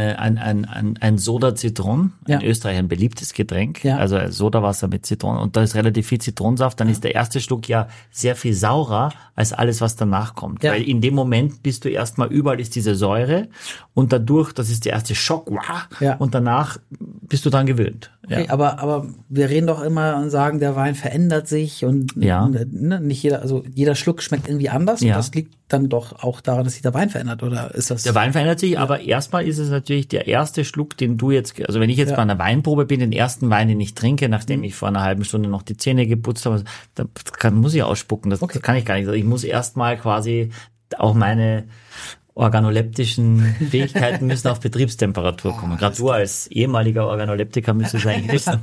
ein Soda Zitron, in Österreich ein beliebtes Getränk, also Sodawasser mit Zitronen, und da ist relativ viel Zitronensaft, dann ist der erste Schluck ja sehr viel saurer als alles, was danach kommt. Ja. Weil in dem Moment bist du erstmal, überall ist diese Säure und dadurch, das ist der erste Schock, und danach bist du dran gewöhnt. Okay, aber wir reden doch immer und sagen, der Wein verändert sich und nicht jeder Schluck schmeckt irgendwie anders. Und das liegt dann doch auch daran, dass sich der Wein verändert, oder ist das? Der Wein verändert sich, aber erstmal ist es natürlich der erste Schluck, den du jetzt, also wenn ich jetzt bei einer Weinprobe bin, den ersten Wein, den ich trinke, nachdem ich vor einer halben Stunde noch die Zähne geputzt habe, muss ich ausspucken, das kann ich gar nicht. Also ich muss erstmal quasi auch meine organoleptischen Fähigkeiten müssen auf Betriebstemperatur kommen. Gerade du als ehemaliger Organoleptiker müsstest es eigentlich wissen.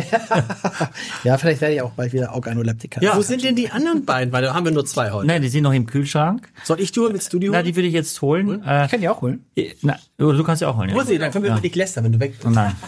Ja, vielleicht werde ich auch bald wieder Organoleptiker. Ja. Wo sind denn die anderen beiden? Weil da haben wir nur 2 heute. Nein, die sind noch im Kühlschrank. Soll ich die holen? Willst du die holen? Na, die würde ich jetzt holen. Ich kann die auch holen. Du kannst sie auch holen. Wo sie? Dann können wir über dich lästern, wenn du weg bist. Nein.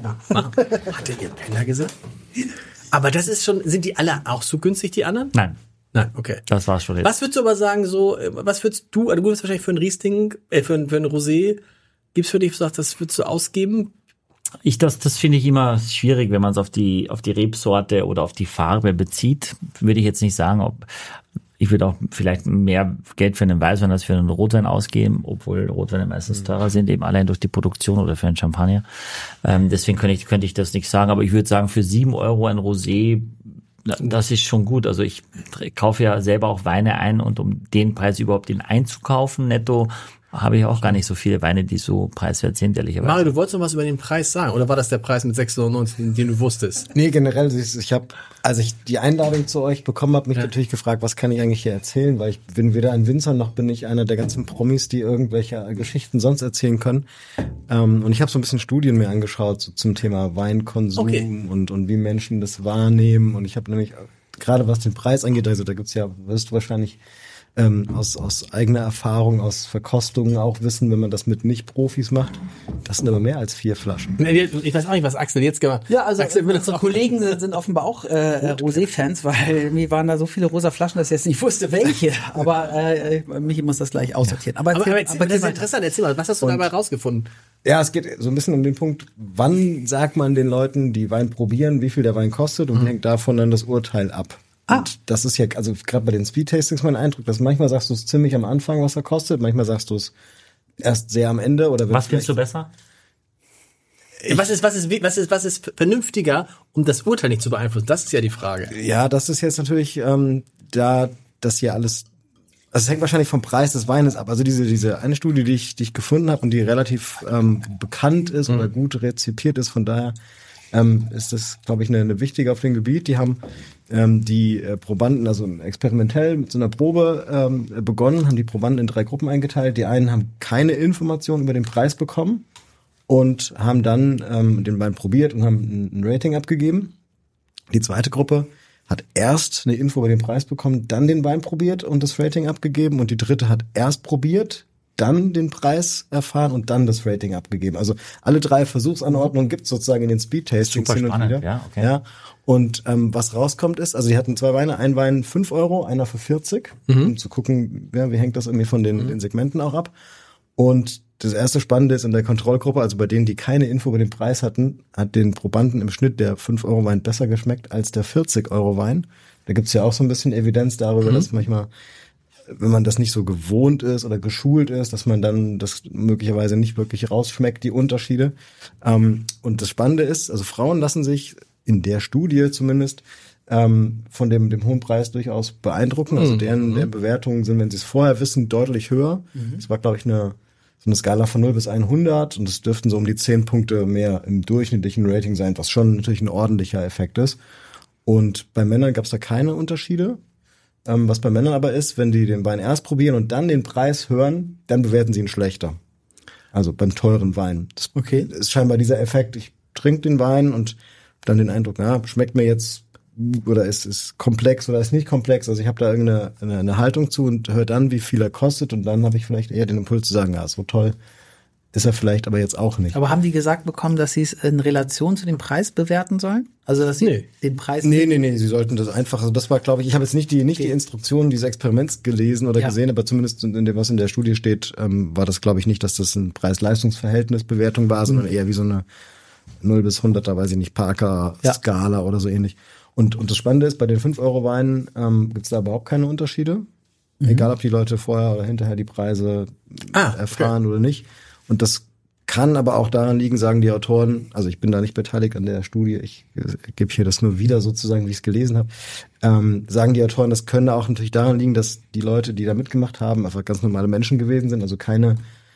Hat er ihren Penner gesagt? Aber das ist schon, sind die alle auch so günstig, die anderen? Nein. Nein, okay. Das war's schon jetzt. Was würdest du aber sagen, was würdest du, also du würdest wahrscheinlich für einen Riesling, für einen Rosé, gibt's für dich, was das würdest du ausgeben? Das finde ich immer schwierig, wenn man es auf die Rebsorte oder auf die Farbe bezieht. Würde ich jetzt nicht sagen, ich würde auch vielleicht mehr Geld für einen Weißwein als für einen Rotwein ausgeben, obwohl Rotweine meistens teurer sind, eben allein durch die Produktion oder für einen Champagner. Deswegen könnte ich das nicht sagen, aber ich würde sagen, für 7 € ein Rosé, das ist schon gut. Also ich kaufe ja selber auch Weine ein, und um den Preis überhaupt einzukaufen, netto, habe ich auch gar nicht so viele Weine, die so preiswert sind, ehrlicherweise. Mario, du wolltest noch was über den Preis sagen, oder war das der Preis mit 6,99 €, den du wusstest? Nee, generell, ich habe, als ich die Einladung zu euch bekommen habe, mich natürlich gefragt, was kann ich eigentlich hier erzählen, weil ich bin weder ein Winzer noch bin ich einer der ganzen Promis, die irgendwelche Geschichten sonst erzählen können. Und ich habe so ein bisschen Studien mir angeschaut zum Thema Weinkonsum und wie Menschen das wahrnehmen. Und ich habe nämlich, gerade was den Preis angeht, also da gibt's ja, wirst du wahrscheinlich aus eigener Erfahrung, aus Verkostungen auch wissen, wenn man das mit Nicht-Profis macht. Das sind aber mehr als 4 Flaschen. Ich weiß auch nicht, was Axel jetzt gemacht hat. Ja, also Axel, unsere Kollegen sind offenbar auch Rosé-Fans, weil mir waren da so viele rosa Flaschen, dass ich jetzt nicht wusste, welche. Aber Michi muss das gleich aussortieren. Aber das ist interessant. Erzähl mal, was hast du dabei rausgefunden? Ja, es geht so ein bisschen um den Punkt, wann sagt man den Leuten, die Wein probieren, wie viel der Wein kostet, und hängt davon dann das Urteil ab. Und das ist ja, also gerade bei den Speed-Tastings mein Eindruck, dass manchmal sagst du es ziemlich am Anfang, was er kostet, manchmal sagst du es erst sehr am Ende. Oder was findest du besser? Was ist vernünftiger, um das Urteil nicht zu beeinflussen? Das ist ja die Frage. Ja, das ist jetzt natürlich da das hier alles. Also es hängt wahrscheinlich vom Preis des Weines ab. Also diese eine Studie, die ich gefunden habe und die relativ bekannt ist oder gut rezipiert ist, von daher ist das, glaube ich, eine wichtige auf dem Gebiet. Die haben die Probanden, also experimentell mit so einer Probe begonnen, haben die Probanden in 3 Gruppen eingeteilt. Die einen haben keine Informationen über den Preis bekommen und haben dann den Wein probiert und haben ein Rating abgegeben. Die zweite Gruppe hat erst eine Info über den Preis bekommen, dann den Wein probiert und das Rating abgegeben. Und die dritte hat erst probiert, dann den Preis erfahren und dann das Rating abgegeben. Also alle 3 Versuchsanordnungen gibt es sozusagen in den Speed-Tastings hin und wieder. Ja, okay. Ja. Und was rauskommt ist, also die hatten 2 Weine, ein Wein 5 €, einer für 40, um zu gucken, ja, wie hängt das irgendwie von den Segmenten auch ab. Und das erste Spannende ist, in der Kontrollgruppe, also bei denen, die keine Info über den Preis hatten, hat den Probanden im Schnitt der 5 € Wein besser geschmeckt als der 40 € Wein. Da gibt's ja auch so ein bisschen Evidenz darüber, dass manchmal, wenn man das nicht so gewohnt ist oder geschult ist, dass man dann das möglicherweise nicht wirklich rausschmeckt, die Unterschiede. Und das Spannende ist, also Frauen lassen sich in der Studie zumindest von dem hohen Preis durchaus beeindrucken. Also deren Bewertungen sind, wenn sie es vorher wissen, deutlich höher. Das war, glaube ich, so eine Skala von 0 bis 100 und es dürften so um die 10 Punkte mehr im durchschnittlichen Rating sein, was schon natürlich ein ordentlicher Effekt ist. Und bei Männern gab es da keine Unterschiede. Was bei Männern aber ist, wenn die den Wein erst probieren und dann den Preis hören, dann bewerten sie ihn schlechter. Also beim teuren Wein. Das ist scheinbar dieser Effekt, ich trinke den Wein und dann den Eindruck, schmeckt mir jetzt oder ist komplex oder ist nicht komplex. Also ich habe da irgendeine Haltung zu und höre dann, wie viel er kostet und dann habe ich vielleicht eher den Impuls zu sagen, so toll ist er vielleicht aber jetzt auch nicht. Aber haben die gesagt bekommen, dass sie es in Relation zu dem Preis bewerten sollen? Also dass sie den Preis... Nee, sie sollten das einfach, also das war, glaube ich habe jetzt nicht die Instruktionen dieses Experiments gelesen oder gesehen, aber zumindest in dem, was in der Studie steht, war das, glaube ich, nicht, dass das ein Preis-Leistungs-Verhältnis-Bewertung war, sondern eher wie so eine 0 bis 100er, weiß ich nicht, Parker-Skala oder so ähnlich. Und das Spannende ist, bei den 5 € Weinen gibt es da überhaupt keine Unterschiede. Egal, ob die Leute vorher oder hinterher die Preise erfahren oder nicht. Und das kann aber auch daran liegen, sagen die Autoren, also ich bin da nicht beteiligt an der Studie, ich gebe hier das nur wieder sozusagen, wie ich es gelesen habe, sagen die Autoren, das könnte auch natürlich daran liegen, dass die Leute, die da mitgemacht haben, einfach ganz normale Menschen gewesen sind, also keine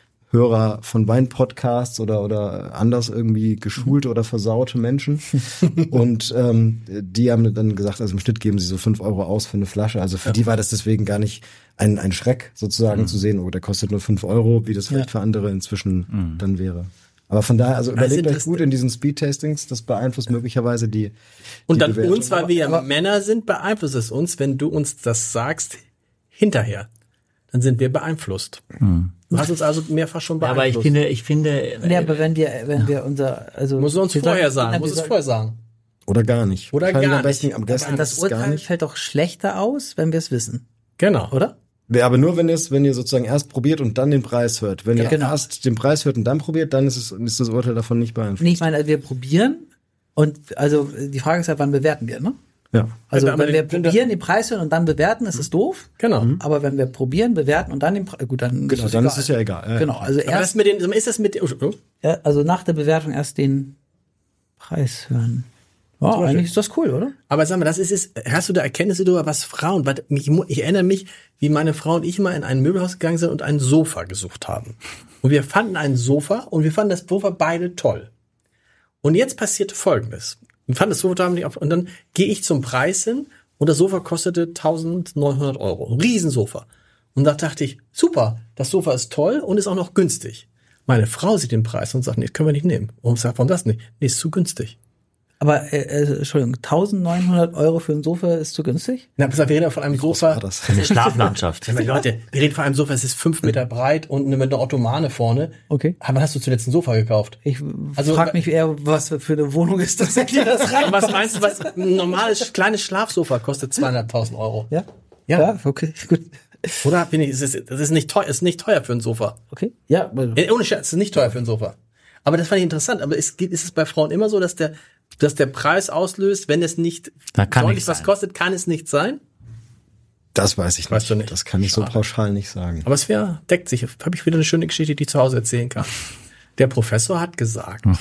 Hörer von Weinpodcasts oder anders irgendwie geschulte oder versaute Menschen. Und die haben dann gesagt, also im Schnitt geben sie so 5 € aus für eine Flasche. Also für die war das deswegen gar nicht ein Schreck sozusagen zu sehen, der kostet nur 5 €, wie das vielleicht für andere inzwischen dann wäre. Aber von daher, also überlegt euch gut in diesen Speed-Tastings, das beeinflusst möglicherweise die Und dann Bewertung. uns, weil wir ja Männer sind, beeinflusst es uns, wenn du uns das sagst, hinterher. Dann sind wir beeinflusst. Du hast uns also mehrfach schon beeinflusst. Aber ich finde. Ja, aber wenn wir unser, also. Muss es vorher sagen. Oder gar nicht. Oder gar nicht. Am besten das Urteil fällt doch schlechter aus, wenn wir es wissen. Genau. Oder? Ja, aber nur wenn ihr sozusagen erst probiert und dann den Preis hört. Wenn ihr erst den Preis hört und dann probiert, dann ist das Urteil davon nicht beeinflusst. Nee, ich meine, wir probieren und also die Frage ist ja, wann bewerten wir, ne? Ja. Also wenn wir probieren, den Preis hören und dann bewerten, ist es doof. Genau. Aber wenn wir probieren, bewerten und dann den Preis, gut, dann genau, dann ist es ja egal. Ja. Genau, also erst also nach der Bewertung erst den Preis hören. Ja, eigentlich ist das cool, oder? Aber sag mal, hast du da Erkenntnisse darüber, was Frauen, ich erinnere mich, wie meine Frau und ich mal in ein Möbelhaus gegangen sind und ein Sofa gesucht haben. Und wir fanden ein Sofa und wir fanden das Sofa beide toll. Und jetzt passierte Folgendes. Wir fanden das Sofa nicht auf, und dann gehe ich zum Preis hin und das Sofa kostete 1.900 €. Ein Riesensofa. Und da dachte ich, super, das Sofa ist toll und ist auch noch günstig. Meine Frau sieht den Preis und sagt, nee, können wir nicht nehmen. Und ich sage, warum das nicht? Nee, ist zu günstig. Aber, Entschuldigung, 1.900 € für ein Sofa ist zu günstig? Na, pass auf, wir reden von einem Sofa. Eine Schlaflandschaft. Leute, wir reden von einem Sofa, es ist 5 Meter breit und mit einer Ottomane vorne. Okay. Aber wann hast du zuletzt ein Sofa gekauft? Ich frage mich eher, was für eine Wohnung ist das, wenn ihr das rein? Was meinst du, was ein normales kleines Schlafsofa kostet 200.000 €? Ja? Ja, okay, gut. Oder finde ich, das ist nicht teuer für ein Sofa. Okay. Ja, ohne Scherz, es ist nicht teuer für ein Sofa. Aber das fand ich interessant. Aber ist es bei Frauen immer so, dass der Preis auslöst, wenn es nicht deutlich was kostet, kann es nicht sein? Das weiß ich nicht. Weißt du nicht. Das kann ich so pauschal nicht sagen. Aber es deckt sich. Habe ich wieder eine schöne Geschichte, die ich zu Hause erzählen kann. Der Professor hat gesagt,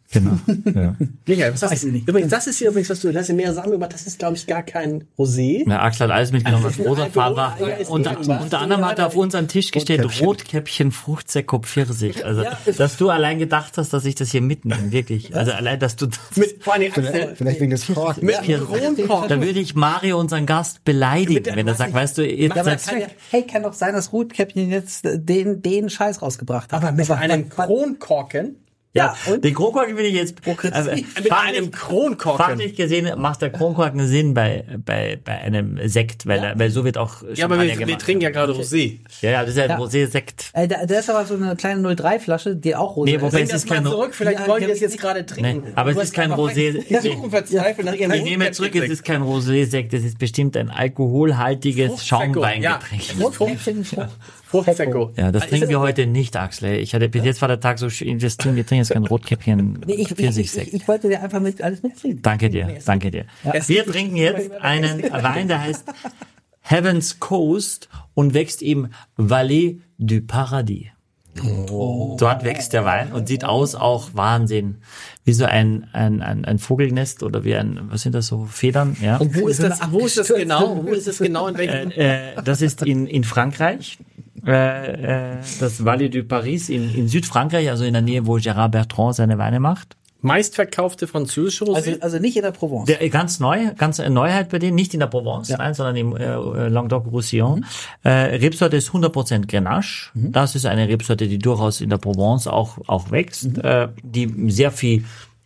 Genau. Ja. Michael, was hast du? Übrigens, das ist hier übrigens, was du hast ja mehrere Sachen gemacht, das ist, glaube ich, gar kein Rosé. Ja, Axel hat alles mitgenommen, was rosa Farbe war. Unter anderem hat er auf unseren Tisch gestellt Rotkäppchen, Fruchtsäcke, Pfirsich. Also, dass du allein gedacht hast, dass ich das hier mitnehme, wirklich. Also allein, dass du das Vor allem vielleicht wegen des Korkens. mit Kronkorken. Da würde ich Mario, unseren Gast, beleidigen, wenn er sagt, weißt du, jetzt Kann doch sein, dass Rotkäppchen jetzt den Scheiß rausgebracht hat. Aber mit einem Kronkorken? Ja, und den Kronkorken will ich jetzt mit einem Kronkorken. Fachlich gesehen macht der Kronkorken Sinn bei einem Sekt, weil so wird auch ja, aber wir gemacht. trinken ja gerade Rosé. Ja, das ist ja ein Rosé-Sekt. Da ist aber so eine kleine 03-Flasche, die auch Rosé ist. Wobei es ist kein zurück, vielleicht wollen die es jetzt gerade trinken. Nee, aber es ist kein Rosé. Die suchen verzweifelt nach ihren Ich nehme zurück, es ist kein Rosé-Sekt, es ist bestimmt ein alkoholhaltiges Schaumweingetränk. Fruchtsäcke. Ja, das trinken wir heute nicht, Axel. Bis jetzt war der Tag so schön, wir trinken jetzt kein Rotkäppchen Pfirsichsekt. Ich wollte dir einfach alles mittrinken. Danke dir. Ja. Wir trinken jetzt einen Wein, der heißt Heaven's Coast und wächst im Vallée du Paradis. Dort wächst der Wein und sieht aus auch Wahnsinn, wie so ein Vogelnest oder wie was sind das so, Federn? Ja. Und wo ist das genau? Wo ist es genau? In welchem? Das ist in Frankreich. Das Vallée du Paris in Südfrankreich, also in der Nähe, wo Gérard Bertrand seine Weine macht. Meistverkaufte französische Rosé? Also nicht in der Provence. Ganz Neuheit bei denen, nicht in der Provence, nein, sondern im Languedoc-Roussillon. Rebsorte ist 100% Grenache. Das ist eine Rebsorte, die durchaus in der Provence auch wächst, die sehr viel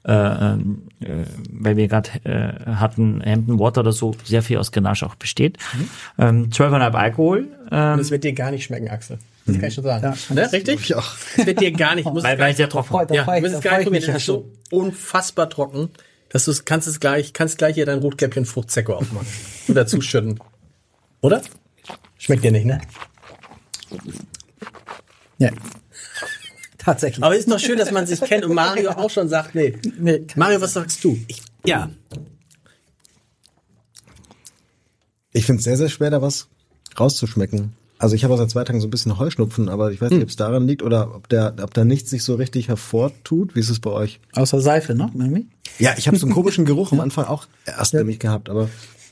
weil wir gerade hatten Hampton Water oder so, sehr viel aus Grenache auch besteht. 12,5 Alkohol. Das wird dir gar nicht schmecken, Axel. Das kann ich schon sagen. Ja, ne? Richtig? Ja. Das wird dir gar nicht. Weil ich sehr trocken. Ja, du musst es gar nicht probieren. Das ist so unfassbar trocken, dass du kannst gleich hier dein Rotkäppchen Fruchtsäcke aufmachen und dazu schütten. Oder? Schmeckt dir nicht, ne? Ja. Tatsächlich. Aber ist doch schön, dass man sich kennt und Mario auch schon sagt, nee. Mario, was sagst du? Ich finde es sehr, sehr schwer, da was rauszuschmecken. Also ich habe seit 2 Tagen so ein bisschen Heuschnupfen, aber ich weiß nicht, ob es daran liegt oder ob da nichts sich so richtig hervortut. Wie ist es bei euch? Außer Seife, ne? Ja, ich habe so einen komischen Geruch am Anfang auch erst nämlich gehabt, aber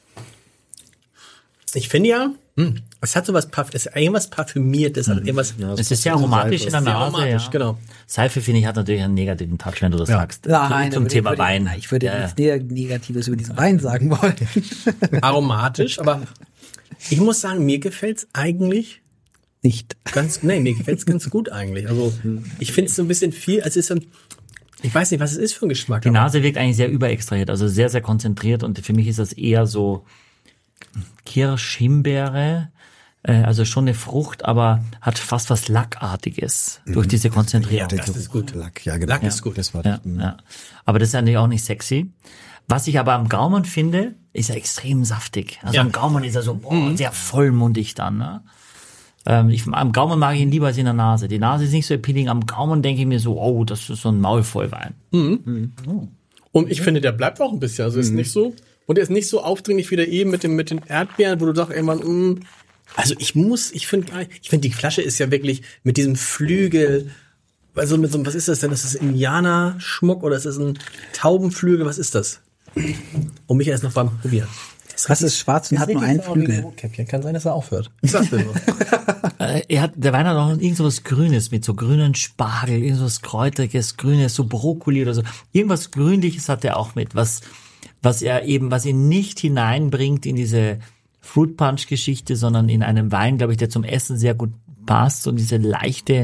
ich finde ja, es hat so was irgendwas Parfümiertes, also irgendwas. Ja, es ist sehr aromatisch in der Nase, genau. Seife, finde ich, hat natürlich einen negativen Touch, wenn du das sagst. Nein, zum Thema Wein. Ich würde nichts Negatives über diesen Wein sagen wollen. Aromatisch, aber ich muss sagen, mir gefällt's eigentlich nicht. Mir gefällt's ganz gut eigentlich. Also, ich finde es so ein bisschen viel, es ist so ich weiß nicht, was es ist für ein Geschmack. Die Nase wirkt eigentlich sehr überextrahiert, also sehr, sehr konzentriert und für mich ist das eher so Kirsch, Himbeere, also schon eine Frucht, aber hat fast was Lackartiges durch diese Konzentrierung. Ja, das ist gut. Lack, ja, genau. Lack ist gut. Das war ja. Aber das ist eigentlich auch nicht sexy. Was ich aber am Gaumen finde, ist er extrem saftig. Also am Gaumen ist er so sehr vollmundig dann. Ne? Am Gaumen mag ich ihn lieber als in der Nase. Die Nase ist nicht so appealing. Am Gaumen denke ich mir so, oh, das ist so ein Maulvollwein. Und ich finde, der bleibt auch ein bisschen. Also ist nicht so. Und er ist nicht so aufdringlich wie der eben mit den Erdbeeren, wo du sagst irgendwann, also ich finde, die Flasche ist ja wirklich mit diesem Flügel, also mit so einem, was ist das denn? Das ist Indianerschmuck oder ist das ein Taubenflügel? Was ist das? Und Michael ist noch beim Probieren. Das ist schwarz und hat nur einen Flügel. Käppchen. Kann sein, dass er aufhört. Was sagst du nur? Der Wein hat auch irgend so was Grünes mit so grünen Spargel, irgend so was Kräuteriges, Grünes, so Brokkoli oder so. Irgendwas Grünliches hat er auch mit, was ihn nicht hineinbringt in diese Fruit Punch Geschichte, sondern in einem Wein, glaube ich, der zum Essen sehr gut passt und diese leichte,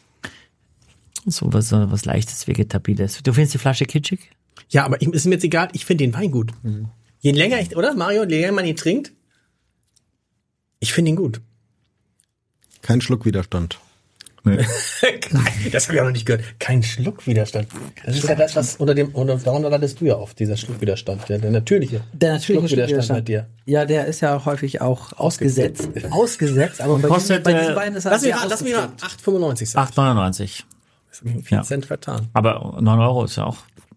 so was leichtes Vegetabiles. Du findest die Flasche kitschig? Ja, aber ist mir jetzt egal, ich finde den Wein gut. Je länger oder Mario, je länger man ihn trinkt, ich finde ihn gut. Kein Schluckwiderstand. Nee. Das habe ich auch noch nicht gehört. Kein Schluckwiderstand. Das ist ja das, was darunter landest du ja oft, dieser Schluckwiderstand, der natürliche. Der natürliche Schluckwiderstand bei dir. Ja, der ist ja häufig auch ausgesetzt, aber bei diesem Wein ist er lass mich mal 8,95 sagen. 8,99. Das ist 4 Cent vertan. Aber 9 € ist ja auch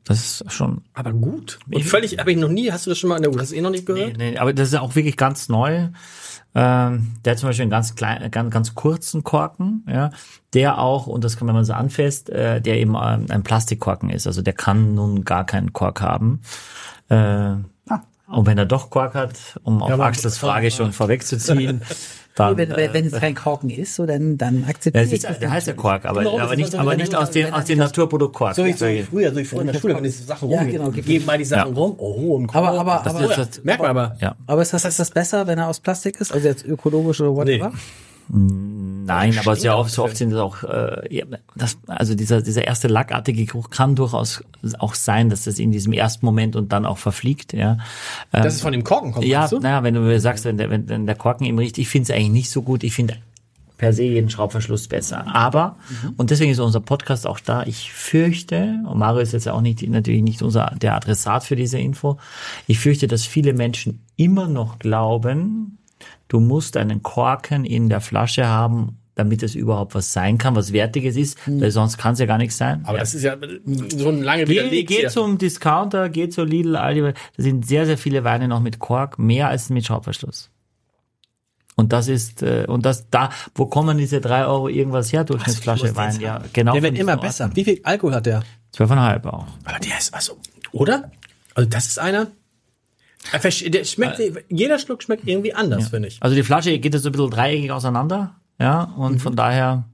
Das ist schon. Aber gut. Und völlig, habe ich noch nie, hast du das schon mal, hast du noch nicht gehört? Nee, aber das ist auch wirklich ganz neu. Der hat zum Beispiel einen ganz kleinen, ganz kurzen Korken, ja, der auch, und das kann man so anfasst, der eben ein Plastikkorken ist. Also der kann nun gar keinen Kork haben. Und wenn er doch Kork hat, um auf Axels Frage schon vorwegzuziehen, dann, wenn es kein Korken ist, so dann akzeptiere ich das. Der heißt ja Kork, aber nicht aus dem Naturprodukt Kork. So wie früher in der Schule, wenn diese Sachen geben mal die Sachen rum. Oh, und aber merkt man aber. Ja. Aber ist das besser, wenn er aus Plastik ist? Also jetzt ökologisch oder whatever? Nein, aber sehr oft sind es auch, also dieser erste lackartige Geruch kann durchaus auch sein, dass das in diesem ersten Moment und dann auch verfliegt, ja. Dass es von dem Korken kommt, ja, naja, wenn du sagst, wenn der Korken eben riecht, ich finde es eigentlich nicht so gut, ich finde per se jeden Schraubverschluss besser. Aber, und deswegen ist unser Podcast auch da, ich fürchte, und Mario ist jetzt auch natürlich nicht der Adressat für diese Info, ich fürchte, dass viele Menschen immer noch glauben, du musst einen Korken in der Flasche haben, damit es überhaupt was sein kann, was Wertiges ist, weil sonst kann es ja gar nichts sein. Aber das ist ja so ein lange Widerleg. Geht zum Discounter, geht zur Lidl, Aldi, da sind sehr, sehr viele Weine noch mit Kork, mehr als mit Schraubverschluss. Und das ist, wo kommen diese 3 Euro irgendwas her, Durchschnittsflasche Wein? Ja, genau. Der wird immer besser. Wie viel Alkohol hat der? 12,5 auch. Aber der ist, oder? Also das ist einer, der schmeckt, jeder Schluck schmeckt irgendwie anders, finde ich. Also die Flasche geht jetzt so ein bisschen dreieckig auseinander, ja, und von daher,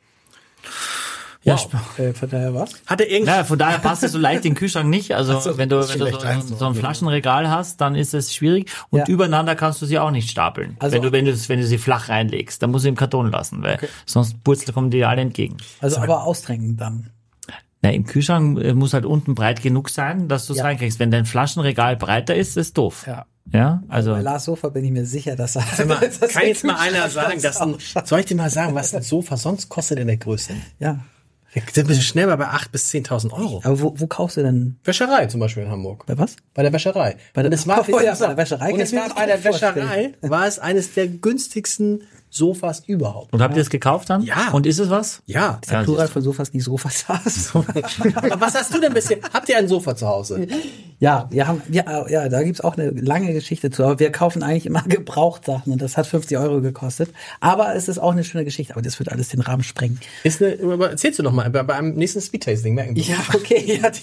Von daher was? Hat er irgendwie? Ja, von daher passt es so leicht in den Kühlschrank nicht. Also wenn du so ein Flaschenregal hast, dann ist es schwierig. Und übereinander kannst du sie auch nicht stapeln. Also wenn du sie flach reinlegst, dann musst du im Karton lassen, weil sonst kommen die alle entgegen. Also aber austrinken dann. Ja, im Kühlschrank muss halt unten breit genug sein, dass du es reinkriegst. Wenn dein Flaschenregal breiter ist es doof. Ja, also. Bei Lars Sofa bin ich mir sicher, dass kann jetzt mal einer sagen, soll ich dir mal sagen, was ein Sofa sonst kostet in der Größe? Ja. Wir sind schnell mal bei 8.000 bis 10.000 Euro. Aber wo kaufst du denn? Wäscherei zum Beispiel in Hamburg. Bei was? Bei der Wäscherei. Bei der Wäscherei. Und es war bei der Wäscherei, war es eines der günstigsten Sofas überhaupt. Und habt ihr es gekauft dann? Ja. Und ist es was? Ja. Der Plural von Sofas, nicht Sofas. Aber was hast du denn bisher? Habt ihr ein Sofa zu Hause? Ja, da gibt's auch eine lange Geschichte zu. Aber wir kaufen eigentlich immer Gebrauchtsachen und das hat 50 Euro gekostet. Aber es ist auch eine schöne Geschichte. Aber das wird alles den Rahmen sprengen. Aber erzählst du noch mal bei einem nächsten Speedtasting merken wir. Ja, okay. Ja,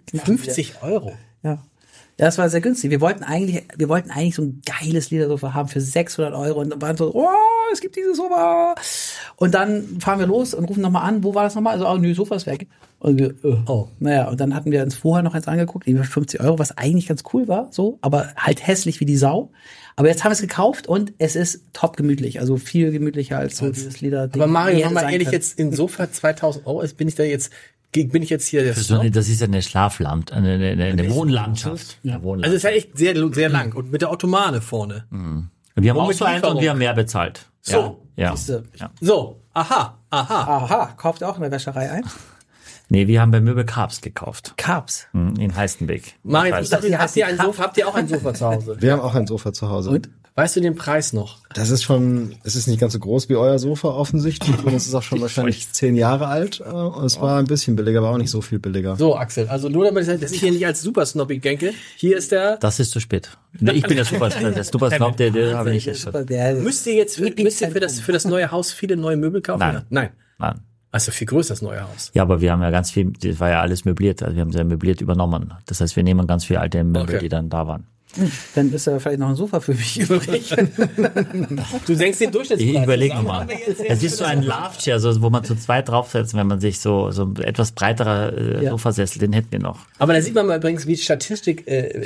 50 Euro. Ja. Ja, das war sehr günstig. Wir wollten eigentlich so ein geiles Ledersofa haben für 600 Euro und waren so, es gibt dieses Sofa. Und dann fahren wir los und rufen nochmal an, wo war das nochmal? Also, nö, Sofa ist weg. Und wir, naja, und dann hatten wir uns vorher noch eins angeguckt, für 50 Euro, was eigentlich ganz cool war, so, aber halt hässlich wie die Sau. Aber jetzt haben wir es gekauft und es ist top gemütlich, also viel gemütlicher als so dieses Leder-Ding. Aber Mario, mal ehrlich, jetzt in Sofa 2.000 Euro, bin ich jetzt hier der Snob? Das ist ja eine Schlafland, eine Wohnlandschaft. Ja. Also es ist ja echt sehr, sehr lang und mit der Ottomane vorne. Wir haben auch so eins und wir haben mehr bezahlt. So. Ja. So. Aha. Kauft ihr auch in der Wäscherei ein? Nee, wir haben bei Möbel Karps gekauft. Karps? In Heistenbeck. Mario, habt ihr auch ein Sofa zu Hause? Wir haben auch ein Sofa zu Hause. Und? Weißt du den Preis noch? Es ist nicht ganz so groß wie euer Sofa offensichtlich und es ist auch schon wahrscheinlich 10 Jahre alt. Und es war ein bisschen billiger, aber auch nicht so viel billiger. So, Axel, also nur damit dass ich hier nicht als Supersnobbig denke, hier ist der... Das ist zu spät. Ich bin der Supersnob, der habe ich schon. Müsst ihr für das neue Haus viele neue Möbel kaufen? Nein. Also viel größer das neue Haus. Ja, aber wir haben ja ganz viel, das war ja alles möbliert, also wir haben sehr möbliert übernommen. Das heißt, wir nehmen ganz viele alte Möbel, die dann da waren. Dann ist ja vielleicht noch ein Sofa für mich übrig. Du denkst den Durchschnittspreis. Ich überlege nochmal. Es ist so ein Love Chair, so, wo man zu zweit draufsetzt, wenn man sich so etwas breiterer Sofasessel, den hätten wir noch. Aber da sieht man mal übrigens, wie Statistik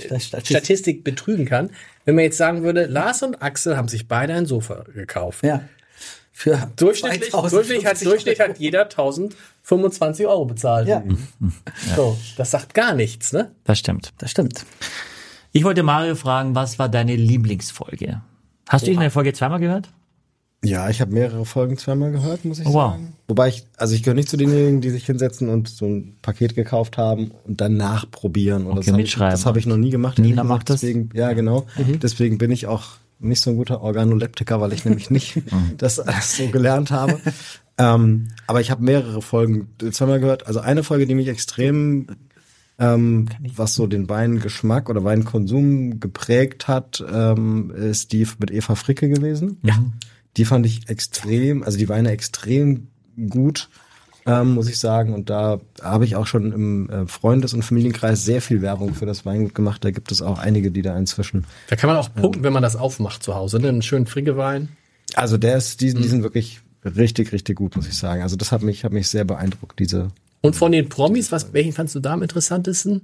betrügen kann. Wenn man jetzt sagen würde, Lars und Axel haben sich beide ein Sofa gekauft. Ja. Für Durchschnittlich hat jeder 1.025 Euro bezahlt. Ja. So, das sagt gar nichts, ne? Das stimmt. Ich wollte Mario fragen, was war deine Lieblingsfolge? Hast du irgendeine Folge zweimal gehört? Ja, ich habe mehrere Folgen zweimal gehört, muss ich sagen. Wobei ich gehöre nicht zu denjenigen, die sich hinsetzen und so ein Paket gekauft haben und dann nachprobieren oder so. Mitschreiben. Das habe ich noch nie gemacht. Nina macht das. Deswegen, ja, genau. Deswegen bin ich auch nicht so ein guter Organoleptiker, weil ich nämlich nicht das alles so gelernt habe. Aber ich habe mehrere Folgen zweimal gehört. Also eine Folge, die mich extrem was so den Weingeschmack oder Weinkonsum geprägt hat, ist die mit Eva Fricke gewesen. Ja. Die fand ich die Weine extrem gut, muss ich sagen. Und da habe ich auch schon im Freundes- und Familienkreis sehr viel Werbung für das Weingut gemacht. Da gibt es auch einige, die da inzwischen... Da kann man auch punkten, wenn man das aufmacht zu Hause, ne? Einen schönen Fricke-Wein. Also die sind wirklich richtig, richtig gut, muss ich sagen. Also das hat mich sehr beeindruckt, diese... Und von den Promis, welchen fandst du da am interessantesten?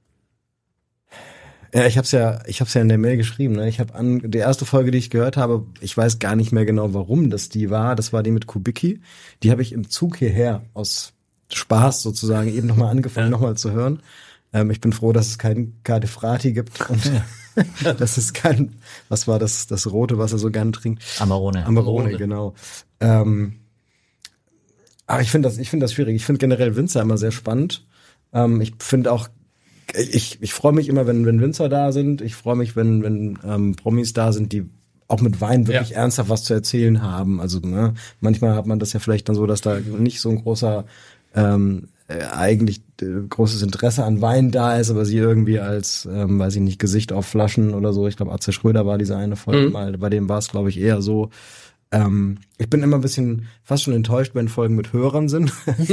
Ja, ich hab's ja in der Mail geschrieben. Ne? Die erste Folge, die ich gehört habe, ich weiß gar nicht mehr genau, warum das die war. Das war die mit Kubicki. Die habe ich im Zug hierher aus Spaß sozusagen eben nochmal angefangen, nochmal zu hören. Ich bin froh, dass es keinen Cadefrati gibt und das ist was war das Rote, was er so gern trinkt? Amarone, genau. Aber ich finde das schwierig. Ich finde generell Winzer immer sehr spannend. Ich finde auch, ich freue mich immer, wenn Winzer da sind. Ich freue mich, wenn Promis da sind, die auch mit Wein wirklich ernsthaft was zu erzählen haben. Also ne, manchmal hat man das ja vielleicht dann so, dass da nicht so ein großer großes Interesse an Wein da ist, aber sie irgendwie als, weiß ich nicht, Gesicht auf Flaschen oder so. Ich glaube, Atze Schröder war diese eine Folge mal. Bei dem war es, glaube ich, eher so. Ich bin immer ein bisschen fast schon enttäuscht, wenn Folgen mit Hörern sind.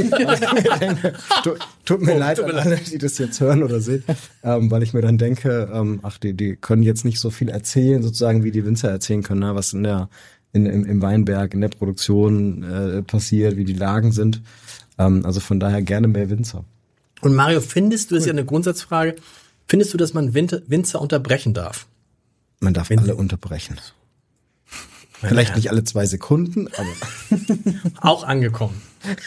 Tut mir leid an alle, die das jetzt hören oder sehen, weil ich mir dann denke, die können jetzt nicht so viel erzählen, sozusagen, wie die Winzer erzählen können, ne, was im Weinberg, in der Produktion passiert, wie die Lagen sind. Also von daher gerne mehr Winzer. Und Mario, findest du, das ist ja eine Grundsatzfrage, findest du, dass man Winzer unterbrechen darf? Man darf alle unterbrechen. Vielleicht nicht alle 2 Sekunden, aber auch angekommen.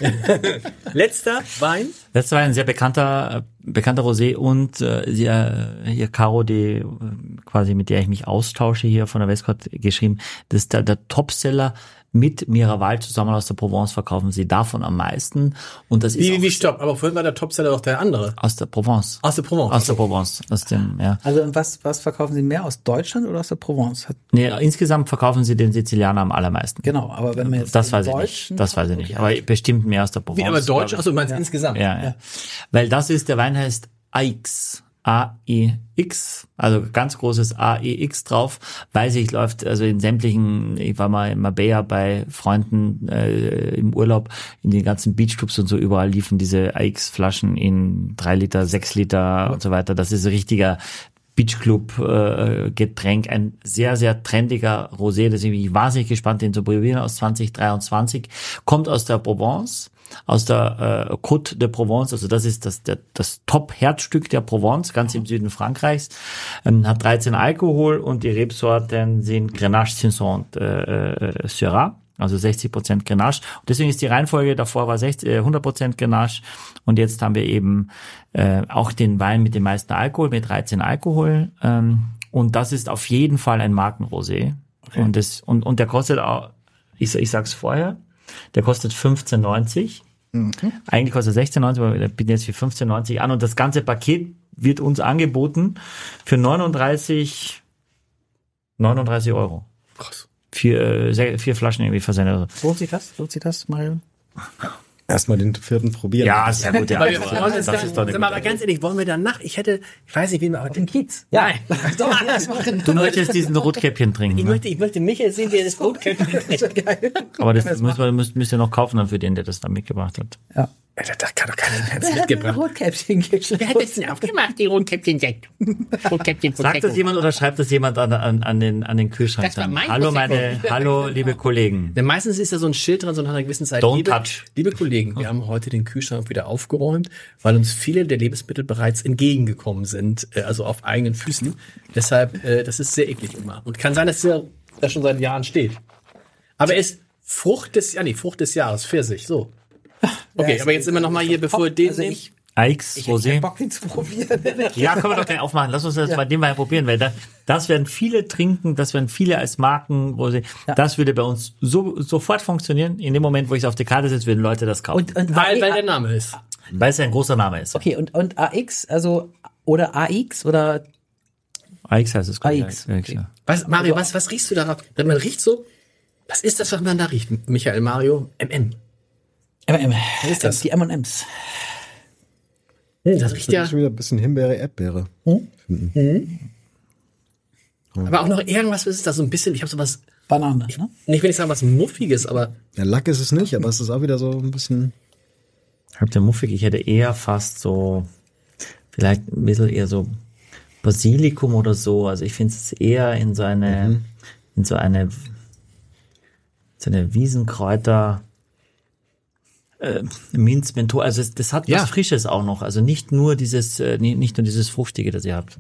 Letzter Wein? Letzter Wein, ein sehr bekannter Rosé und hier Caro, die quasi mit der ich mich austausche hier von der Westcott geschrieben, das ist der Topseller mit Miraval zusammen aus der Provence, verkaufen sie davon am meisten. Und das ist wie stopp, aber vorhin war der Topseller doch der andere. Aus der Provence. Aus der Provence. Ja. Also was verkaufen Sie mehr, aus Deutschland oder aus der Provence? Nee, insgesamt verkaufen sie den Sizilianer am allermeisten. Genau, aber wenn man jetzt das weiß ich nicht. Aber bestimmt mehr aus der Provence. Wie, aber Deutsch? Achso, du meinst insgesamt? Ja. Weil der Wein heißt AX. AEX, also ganz großes AEX drauf, weiß ich, läuft also in sämtlichen, ich war mal in Marbella bei Freunden im Urlaub, in den ganzen Beachclubs und so, überall liefen diese AEX-Flaschen in 3 Liter, 6 Liter und so weiter. Das ist ein richtiger Beachclub-Getränk, ein sehr, sehr trendiger Rosé, deswegen bin ich wahnsinnig gespannt, den zu probieren, aus 2023, kommt aus der Provence, aus der Côte de Provence, also das ist das Top-Herzstück der Provence, ganz im Süden Frankreichs, hat 13 Alkohol und die Rebsorten sind Grenache, Cinsault und Syrah, also 60% Grenache. Und deswegen ist die Reihenfolge, davor war 100% Grenache und jetzt haben wir eben auch den Wein mit dem meisten Alkohol, mit 13 Alkohol, und das ist auf jeden Fall ein Markenrosé. Okay. Und der kostet auch, ich sag's vorher, der kostet 15,90. Eigentlich kostet 16,90, aber wir bieten jetzt für 15,90 an und das ganze Paket wird uns angeboten für 39 Euro. Krass. 4 Flaschen irgendwie versendet. Lohnt sich das, Mario? Erstmal den 4. probieren. Ja, sehr gut. Ja. Aber ganz ehrlich, wollen wir danach? Ich weiß nicht, wie man den Kiez. Ja. Du möchtest diesen Rotkäppchen trinken. Ich möchte Michael sehen, wie er das Rotkäppchen trinkt. Aber das müsst ihr noch kaufen dann für den, der das da mitgebracht hat. Ja. Da kann doch keiner mehr mitgebracht. Rotkäppchen geschleppt. Wer hat das denn aufgemacht, die Rotkäppchen-Sekt? Sagt das jemand oder schreibt das jemand an den Kühlschrank? Das war mein Hallo, liebe Kollegen. Denn meistens ist da so ein Schild dran, so nach einer gewissen Zeit. Don't touch. Liebe Kollegen, wir haben heute den Kühlschrank wieder aufgeräumt, weil uns viele der Lebensmittel bereits entgegengekommen sind, also auf eigenen Füßen. Deshalb, das ist sehr eklig immer. Und kann sein, dass er da schon seit Jahren steht. Aber er ist Frucht des Jahres, Pfirsich, so. Okay, aber jetzt sind wir noch mal hier, bevor wir den nehmen. AX Rosé. Ich Bock, den zu probieren. Ja, können wir doch gleich aufmachen. Lass uns das bei dem mal probieren, weil das werden viele trinken, das werden viele als Marken Rosé. Ja. Das würde bei uns sofort funktionieren. In dem Moment, wo ich es auf die Karte setze, würden Leute das kaufen. Und weil der Name ist. Weil es ein großer Name ist. Okay, und AX, also, oder AX, oder? AX heißt es. AX. Okay. Mario, was riechst du da? Man riecht so, was ist das, was man da riecht? Michael, Mario, MM. Was ist das? Die M&M's. Das riecht ja schon wieder ein bisschen Himbeere, Erdbeere. Aber auch noch irgendwas, was ist das so ein bisschen, ich habe sowas, Banane, ne? nicht will ich sagen was Muffiges, aber Ja, Lack ist es nicht, aber es ist auch wieder so ein bisschen. Habt ihr muffig? Ich hätte eher fast so, vielleicht ein bisschen eher so Basilikum oder so. Also ich finde es eher in so eine Wiesenkräuter, Minz, Menthol. Also das hat was Frisches auch noch. Also nicht nur dieses Fruchtige, das ihr habt.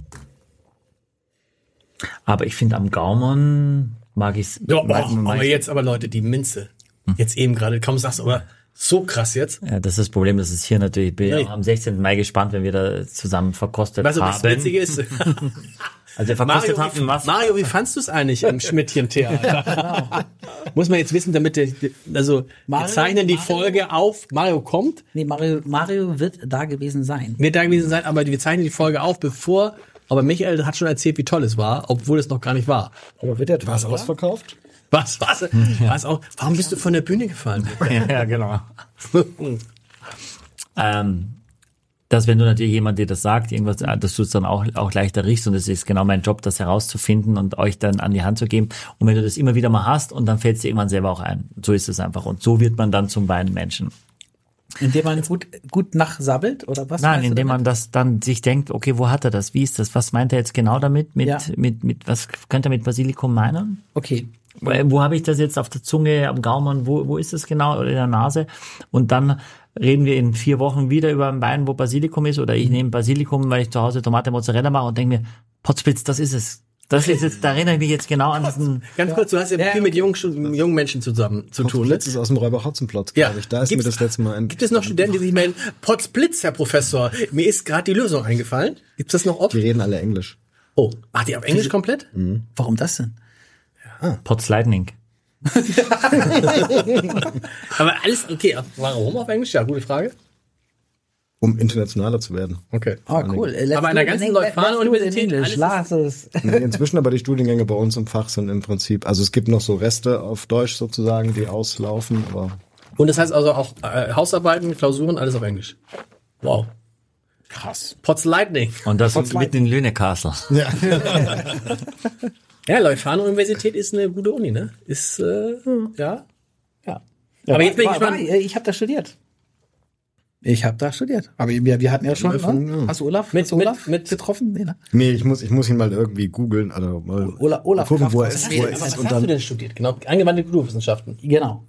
Aber ich finde am Gaumen mag ich es. aber jetzt aber Leute, die Minze. Jetzt eben gerade, kaum sagst du, aber so krass jetzt. Ja, das ist das Problem, das ist hier natürlich, ich bin ja am 16. Mai gespannt, wenn wir da zusammen verkostet haben. Was Witzige ist, Also verkostet haben Mario, wie fandst du es eigentlich im Schmidtchen-Theater? Muss man jetzt wissen, damit wir zeichnen die Folge auf, Mario kommt. Nee, Mario wird da gewesen sein. Aber wir zeichnen die Folge auf, aber Michael hat schon erzählt, wie toll es war, obwohl es noch gar nicht war. Aber wird der was ausverkauft? Was auch? Warum bist du von der Bühne gefallen? Ja, genau. Dass wenn du natürlich jemand dir das sagt, irgendwas, dass du es dann auch leichter riechst, und es ist genau mein Job, das herauszufinden und euch dann an die Hand zu geben. Und wenn du das immer wieder mal hast, und dann fällt es dir irgendwann selber auch ein. So ist es einfach. Und so wird man dann zum Weinmenschen. Indem man gut nachsabbelt, oder was? Nein, indem man das dann sich denkt, okay, wo hat er das? Wie ist das? Was meint er jetzt genau damit? Mit was könnte er mit Basilikum meinen? Okay. Wo habe ich das jetzt auf der Zunge, am Gaumen, wo ist das genau, oder in der Nase? Und dann reden wir in 4 Wochen wieder über einen Wein, wo Basilikum ist, oder ich nehme Basilikum, weil ich zu Hause Tomate Mozzarella mache und denke mir, Potzblitz, das ist es. Das ist jetzt, da erinnere ich mich jetzt genau an diesen. Ganz kurz, du hast ja viel mit jungen Menschen zusammen zu tun. Potzblitz ist aus dem Räuber Hotzenplotz, glaube ich. Da ist mir das letzte Mal Gibt es noch Studenten, die sich melden, Potzblitz, Herr Professor, mir ist gerade die Lösung eingefallen. Gibt's das noch oft? Die reden alle Englisch. Oh, die auf Englisch komplett? Warum das denn? Potz Lightning. Aber alles, okay, warum auf Englisch? Ja, gute Frage. Um internationaler zu werden. Okay. Oh, cool. Aber an der ganzen Leuphana-Universität Lass es. Nee, inzwischen aber die Studiengänge bei uns im Fach sind im Prinzip, also es gibt noch so Reste auf Deutsch sozusagen, die auslaufen, aber. Und das heißt also auch Hausarbeiten, Klausuren, alles auf Englisch. Wow. Krass. Potz Lightning. Und das mitten in Lünecastle. Ja. Ja, Leuphana-Universität ist eine gute Uni, ne? Ist, ja. Aber jetzt bin ich gespannt. Ich habe da studiert. Aber wir hatten ja schon, ne? Hast du Olaf mit getroffen? Nee, ne? Nee, ich muss ihn mal irgendwie googeln, also mal Olaf gucken, wo er Kraft, ist. Was hast du denn studiert? Genau, angewandte Kulturwissenschaften. Genau.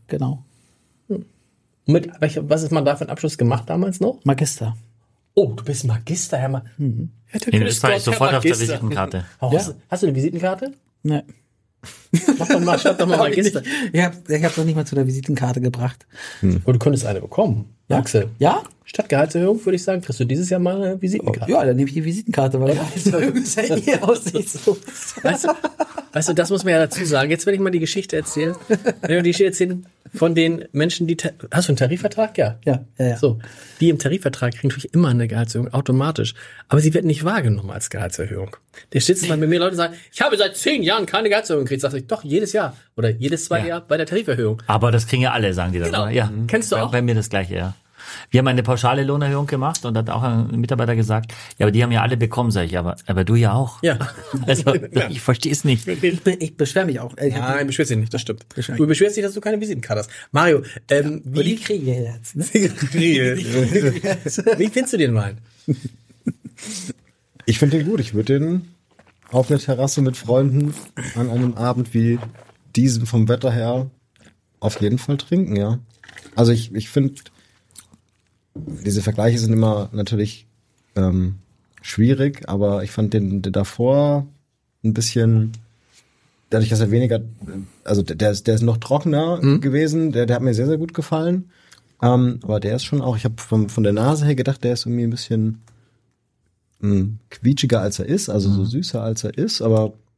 Was ist man da für einen Abschluss gemacht damals noch? Magister. Oh, du bist Magister, Herr In Österreich sofort auf der Visitenkarte. Oh, hast du eine Visitenkarte? Ne. Schreib doch mal Magister. Ich hab noch nicht mal zu der Visitenkarte gebracht. Oh, du könntest eine bekommen. Ja. Axel. Ja? Statt Gehaltserhöhung würde ich sagen, kriegst du dieses Jahr mal eine Visitenkarte. Ja, dann nehme ich die Visitenkarte, weil Gehaltserhöhung ist ja hier aus nicht so. Weißt du, das muss man ja dazu sagen. Jetzt werde ich mal die Geschichte erzählen. Die Geschichte erzählen von den Menschen, die... Hast du einen Tarifvertrag? Ja. So. Die im Tarifvertrag kriegen natürlich immer eine Gehaltserhöhung, automatisch. Aber sie wird nicht wahrgenommen als Gehaltserhöhung. Der sitzen dann mit mir Leute sagen, ich habe seit 10 Jahren keine Gehaltserhöhung gekriegt. Sag ich, doch, jedes Jahr. Oder jedes zweite Jahr bei der Tariferhöhung. Aber das kriegen ja alle, sagen die dann. Genau. Ja. Kennst du auch? Bei mir das Gleiche, ja. Wir haben eine pauschale Lohnerhöhung gemacht und hat auch ein Mitarbeiter gesagt, ja, aber die haben ja alle bekommen, sag ich, aber du ja auch. Ja. Also, ich verstehe es nicht. Ich beschwere mich auch. Nein, beschwerst dich nicht, das stimmt. Du beschwerst dich, dass du keine Visitenkarte hast. Mario, wie kriege ich jetzt? Ne? Wie findest du den Wein? Ich finde den gut. Ich würde den auf einer Terrasse mit Freunden an einem Abend wie diesem vom Wetter her auf jeden Fall trinken, ja. Also ich finde, diese Vergleiche sind immer natürlich schwierig, aber ich fand den davor ein bisschen, dadurch, dass er weniger, also der ist noch trockener gewesen, der hat mir sehr, sehr gut gefallen. Aber der ist schon auch, ich habe von der Nase her gedacht, der ist irgendwie ein bisschen quietschiger als er ist, also so süßer als er ist, aber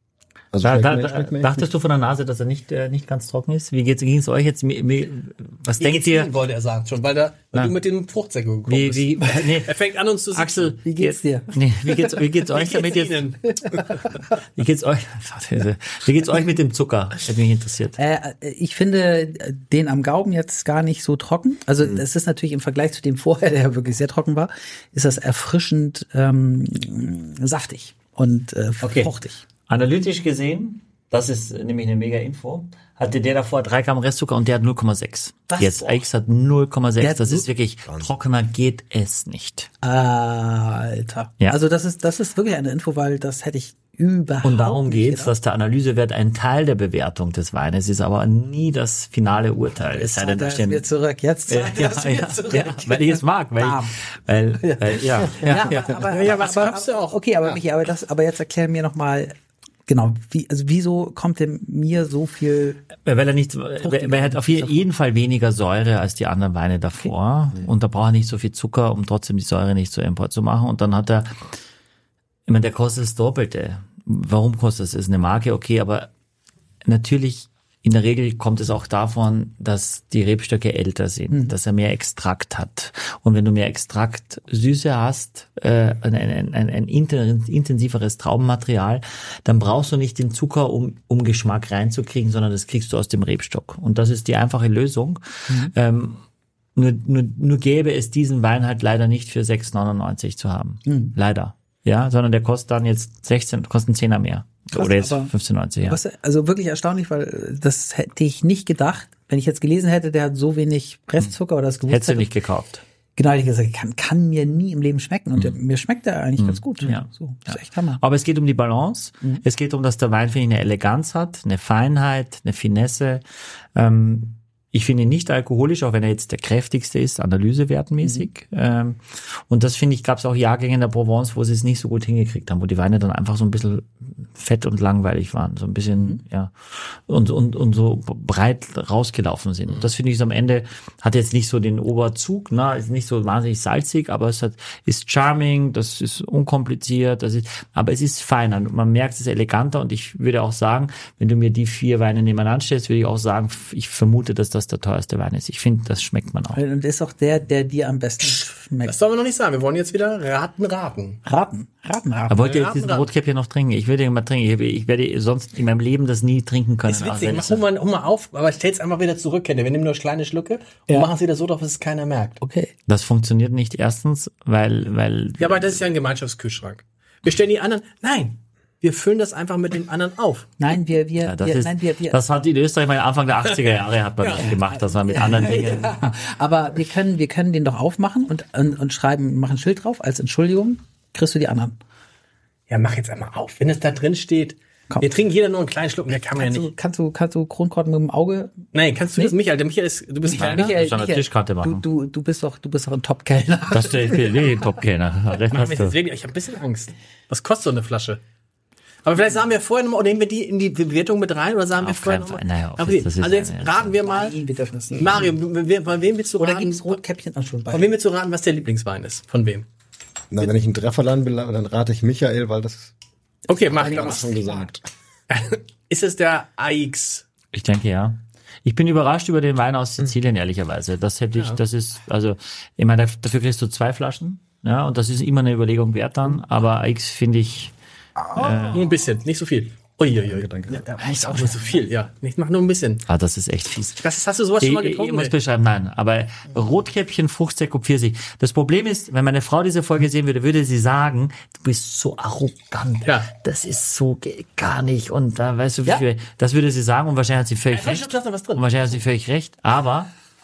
Also dachtest du von der Nase, dass er nicht ganz trocken ist? Wie ging es euch jetzt? Was denkt ihr? Wollte er sagen schon, weil du mit dem Fruchtsäcke gekommen bist. Er fängt an, uns zu sagen. Axel, wie geht's dir? Nee, wie geht's euch damit jetzt? Wie geht's euch mit dem Zucker? Hätte mich interessiert. Ich finde den am Gaumen jetzt gar nicht so trocken. Also es ist natürlich im Vergleich zu dem vorher, der ja wirklich sehr trocken war, ist das erfrischend saftig und fruchtig. Analytisch gesehen, das ist nämlich eine mega Info, hatte der davor 3 Gramm Restzucker und der hat 0,6. Jetzt AX hat 0,6. Das ist wirklich, trockener geht es nicht. Alter. Ja. Also das ist wirklich eine Info, weil das hätte ich überhaupt nicht. Und darum geht's, dass der Analysewert ein Teil der Bewertung des Weines ist, aber nie das finale Urteil. Jetzt zahlt er mir zurück. Jetzt zahlt er mir zurück. Ja, weil ich es mag. Aber was glaubst du auch? Okay, aber Michi, aber jetzt erklär mir nochmal, genau, wieso kommt denn mir so viel? Weil er hat auf jeden Fall weniger Säure als die anderen Weine davor. Okay. Und da braucht er nicht so viel Zucker, um trotzdem die Säure nicht zu Import zu machen. Und dann hat er, ich meine, der kostet das Doppelte. Warum kostet es? Ist eine Marke, okay, aber natürlich, in der Regel kommt es auch davon, dass die Rebstöcke älter sind, dass er mehr Extrakt hat. Und wenn du mehr Extraktsüße hast, ein intensiveres Traubenmaterial, dann brauchst du nicht den Zucker, um Geschmack reinzukriegen, sondern das kriegst du aus dem Rebstock. Und das ist die einfache Lösung. Nur gäbe es diesen Wein halt leider nicht für 6,99 zu haben. Leider. Ja, sondern der kostet dann jetzt 16, kostet 10er mehr. Krass, oder jetzt 15,90, ja. Also wirklich erstaunlich, weil das hätte ich nicht gedacht. Wenn ich jetzt gelesen hätte, der hat so wenig Restzucker oder das gewusst hättest du nicht gekauft. Genau, hätte ich gesagt, kann mir nie im Leben schmecken. Und mir schmeckt der eigentlich ganz gut. Ja. So, das ist echt Hammer. Aber es geht um die Balance. Es geht um, dass der Wein, finde ich, eine Eleganz hat, eine Feinheit, eine Finesse. Ich finde ihn nicht alkoholisch, auch wenn er jetzt der kräftigste ist, analysewertmäßig. Und das, finde ich, gab es auch Jahrgänge in der Provence, wo sie es nicht so gut hingekriegt haben, wo die Weine dann einfach so ein bisschen fett und langweilig waren, so ein bisschen, und so breit rausgelaufen sind. Und das finde ich am Ende, hat jetzt nicht so den Oberzug, ne, ist nicht so wahnsinnig salzig, aber ist charming, das ist unkompliziert, aber es ist feiner. Man merkt, es ist eleganter, und ich würde auch sagen, wenn du mir die 4 Weine nebeneinander stellst, würde ich auch sagen, ich vermute, dass das der teuerste Wein ist. Ich finde, das schmeckt man auch. Und ist auch der dir am besten schmeckt. Das sollen wir noch nicht sagen. Wir wollen jetzt wieder raten. Aber wollt ihr jetzt diesen Rotkäppchen noch trinken? Ich würde den mal trinken. Ich werde sonst in meinem Leben das nie trinken können. Ist witzig. Hol mal auf, aber stell's einfach wieder zurück, Kenny. Wir nehmen nur kleine Schlücke und machen es wieder so drauf, dass es keiner merkt. Okay. Das funktioniert nicht. Erstens, weil... Ja, aber das ist ja ein Gemeinschaftskühlschrank. Wir stellen die anderen... Nein. Wir füllen das einfach mit dem anderen auf. Nein, das hat in Österreich mal Anfang der 80er Jahre hat man das gemacht, dass man mit anderen Dingen. Aber wir können den doch aufmachen und schreiben, machen ein Schild drauf als Entschuldigung. Kriegst du die anderen? Ja, mach jetzt einmal auf. Wenn es da drin steht, komm. Wir trinken jeder nur einen kleinen Schluck, mehr kann man ja nicht. Kannst du Kronkorken mit dem Auge? Nein, kannst du das, Michael? Du bist Michael, Tischkarte machen. Du bist doch ein Top-Kellner. Das ist der Top-Kellner. Ich habe ein bisschen Angst. Was kostet so eine Flasche? Aber vielleicht sagen wir vorher nochmal, oder nehmen wir die in die Bewertung mit rein, oder sagen wir vorher nochmal? Naja, also jetzt raten wir mal. Nein, wir dürfen das nicht. Mario, von wem willst du raten? Oder gibt's Rotkäppchen schon bei? Von wem willst du raten, was der Lieblingswein ist? Von wem? Na, wenn ich einen Treffer landen will, dann rate ich Michael, weil das... Okay, mach ich schon gesagt. Ist es der AX? Ich denke, ja. Ich bin überrascht über den Wein aus Sizilien, ehrlicherweise. Das ist, also, ich meine, dafür kriegst du 2 Flaschen, ja, und das ist immer eine Überlegung wert dann, aber AX finde ich, nur ein bisschen, nicht so viel. Uiuiui. Danke. Ja, ist auch nicht so viel, ja. Ich mach nur ein bisschen. Das ist echt fies. Hast du sowas schon mal getrunken? Ich muss beschreiben, nein. Aber Rotkäppchen, Fruchtsäcke, Pfirsich. Das Problem ist, wenn meine Frau diese Folge sehen würde sie sagen, du bist so arrogant. Ja. Das ist so gar nicht. Und da weißt du, wie viel. Das würde sie sagen, und wahrscheinlich hat sie völlig recht. Und wahrscheinlich hat sie völlig recht. Aber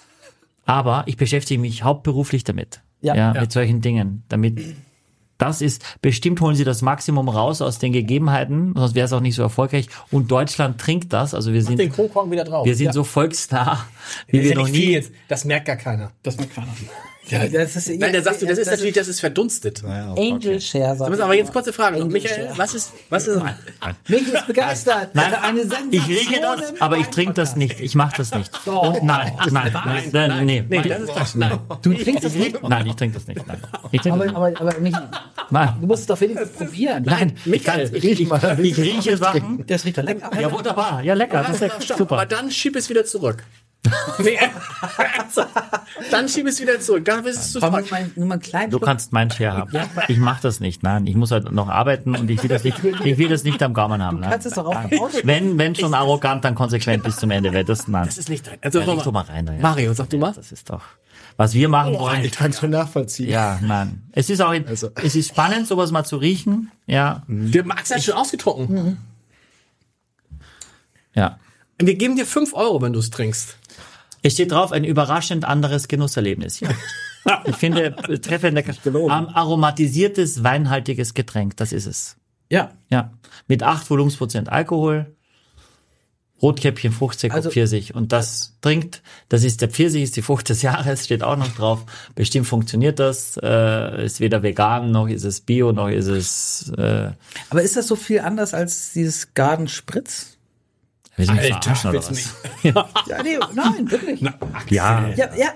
ich beschäftige mich hauptberuflich damit. Ja. Mit solchen Dingen. Das ist, bestimmt holen sie das Maximum raus aus den Gegebenheiten, sonst wäre es auch nicht so erfolgreich. Und Deutschland trinkt das, also wir sind, den Kronkorken wieder drauf. Wir sind so volksnah, wie wir noch nie. Das merkt gar keiner. Nein, da sagst du, das ist natürlich, das ist verdunstet. Naja, Angel Share. Aber jetzt kurze Frage noch. Michael, was ist? Mich ist begeistert. Nein, Eine Sensation ich rieche das, aber ich trinke das nicht. Ich mache das nicht. Nein, nee, das ist Quatsch. Nein. Du trinkst das nicht? Nein, ich trinke das nicht. Nein. Ich trinke das nicht. Aber nicht. Nein. Du musst es doch wenigstens probieren. Nein, ich rieche Sachen. Das riecht doch lecker. Ja, wunderbar. Ja, lecker. Das ist Aber super. dann schieb es wieder zurück. Nee. Dann schieb es wieder zurück. Dann ist es zu Komm, trocken. nur mal einen kleinen Du kannst meinen Share haben. Ich mache das nicht. Nein, ich muss halt noch arbeiten und ich will das nicht am Gaumen haben. Du kannst es doch auch Wenn schon arrogant, dann konsequent bis zum Ende. Weil das, nein. Das ist nicht dein. Also, Ja, leg doch mal rein. Da, ja. Mario, sag du mal. Das ist doch, was wir machen wollen. Ich kann schon nachvollziehen. Ja, nein. Es ist auch, es ist spannend, sowas mal zu riechen. Ja, Der Max hat schon ausgetrunken. ja. Wir geben dir 5 Euro, wenn du es trinkst. Es steht drauf, ein überraschend anderes Genusserlebnis. Ja. Ich finde, treffend aromatisiertes, weinhaltiges Getränk, das ist es. Ja. Ja. Mit 8 Volumensprozent Alkohol, Rotkäppchen, Fruchtsirup, Also- Pfirsich. Und das trinkt, das ist der Pfirsich, ist die Frucht des Jahres, steht auch noch drauf. Bestimmt funktioniert das. Ist weder vegan, noch ist es bio, noch ist es, Aber ist das so viel anders als dieses Garden Spritz? willst du mich Alter, verarschen oder willst du was? Ja, nee, nein, wirklich. Ja,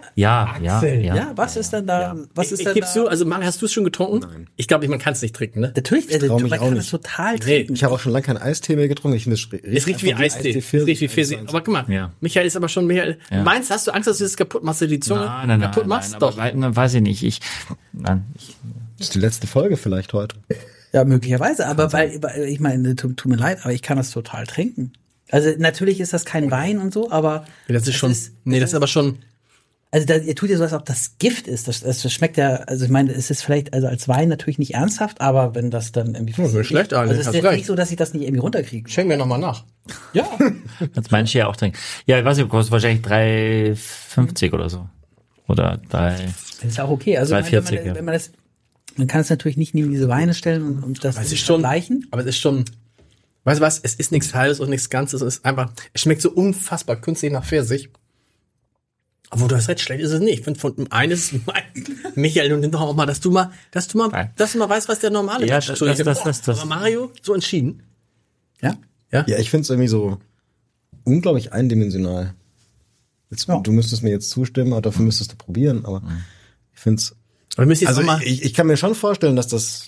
Ja, was ist denn da? Was ist Ich denn gib's da? zu, also Mario, hast du es schon getrunken? Nein. Ich glaube, man kann es nicht trinken, ne? Natürlich, trau mich man auch kann nicht. das total trinken. Ich habe auch schon lange keinen Eistee mehr getrunken. Ich finde, Es riecht wie Eistee. Es riecht wie Pfirsich. Aber guck mal, Ja. Michael ist aber schon, meinst, hast du Angst, dass du das kaputt machst, du die Zunge kaputt machst? aber Doch. weiß ich nicht. Das ist die letzte Folge vielleicht heute. Ja, möglicherweise, aber weil ich meine, tut mir leid, aber ich kann das total trinken. Also natürlich ist das kein Wein und so, aber Das ist schon, das ist aber schon, also ihr tut ja so, als ob das Gift ist. Das schmeckt ja, also ich meine, es ist vielleicht also als Wein natürlich nicht ernsthaft, aber wenn das dann irgendwie so schlecht eigentlich, also es ist hast jetzt recht. nicht so, dass ich das nicht irgendwie runterkriege. schenk mir nochmal nach. Ja, Das mein Share auch trinken. Ja, ich weiß nicht, kostet wahrscheinlich 3,50 oder so. Oder 3. das ist auch okay. Also ich meine, 3,40, ja. wenn man das, man kann es natürlich nicht neben diese Weine stellen und das Es ist schon, vergleichen. aber es ist schon, weißt du was, es ist nichts Halbes und nichts Ganzes, es ist einfach, es schmeckt so unfassbar künstlich nach Pfirsich. Obwohl, du hast recht, schlecht ist es nicht. Ich finde, von dem einen ist Michael, du nimm doch auch mal, dass du mal weißt, was der normale Ja, Mensch das- tut. das- Aber Mario, so entschieden. Ja. Ja, ich finde es irgendwie so unglaublich eindimensional. Jetzt, Du müsstest mir jetzt zustimmen, aber dafür müsstest du probieren, aber ich finde es. Aber wir müssen jetzt Also noch mal, ich kann mir schon vorstellen, dass das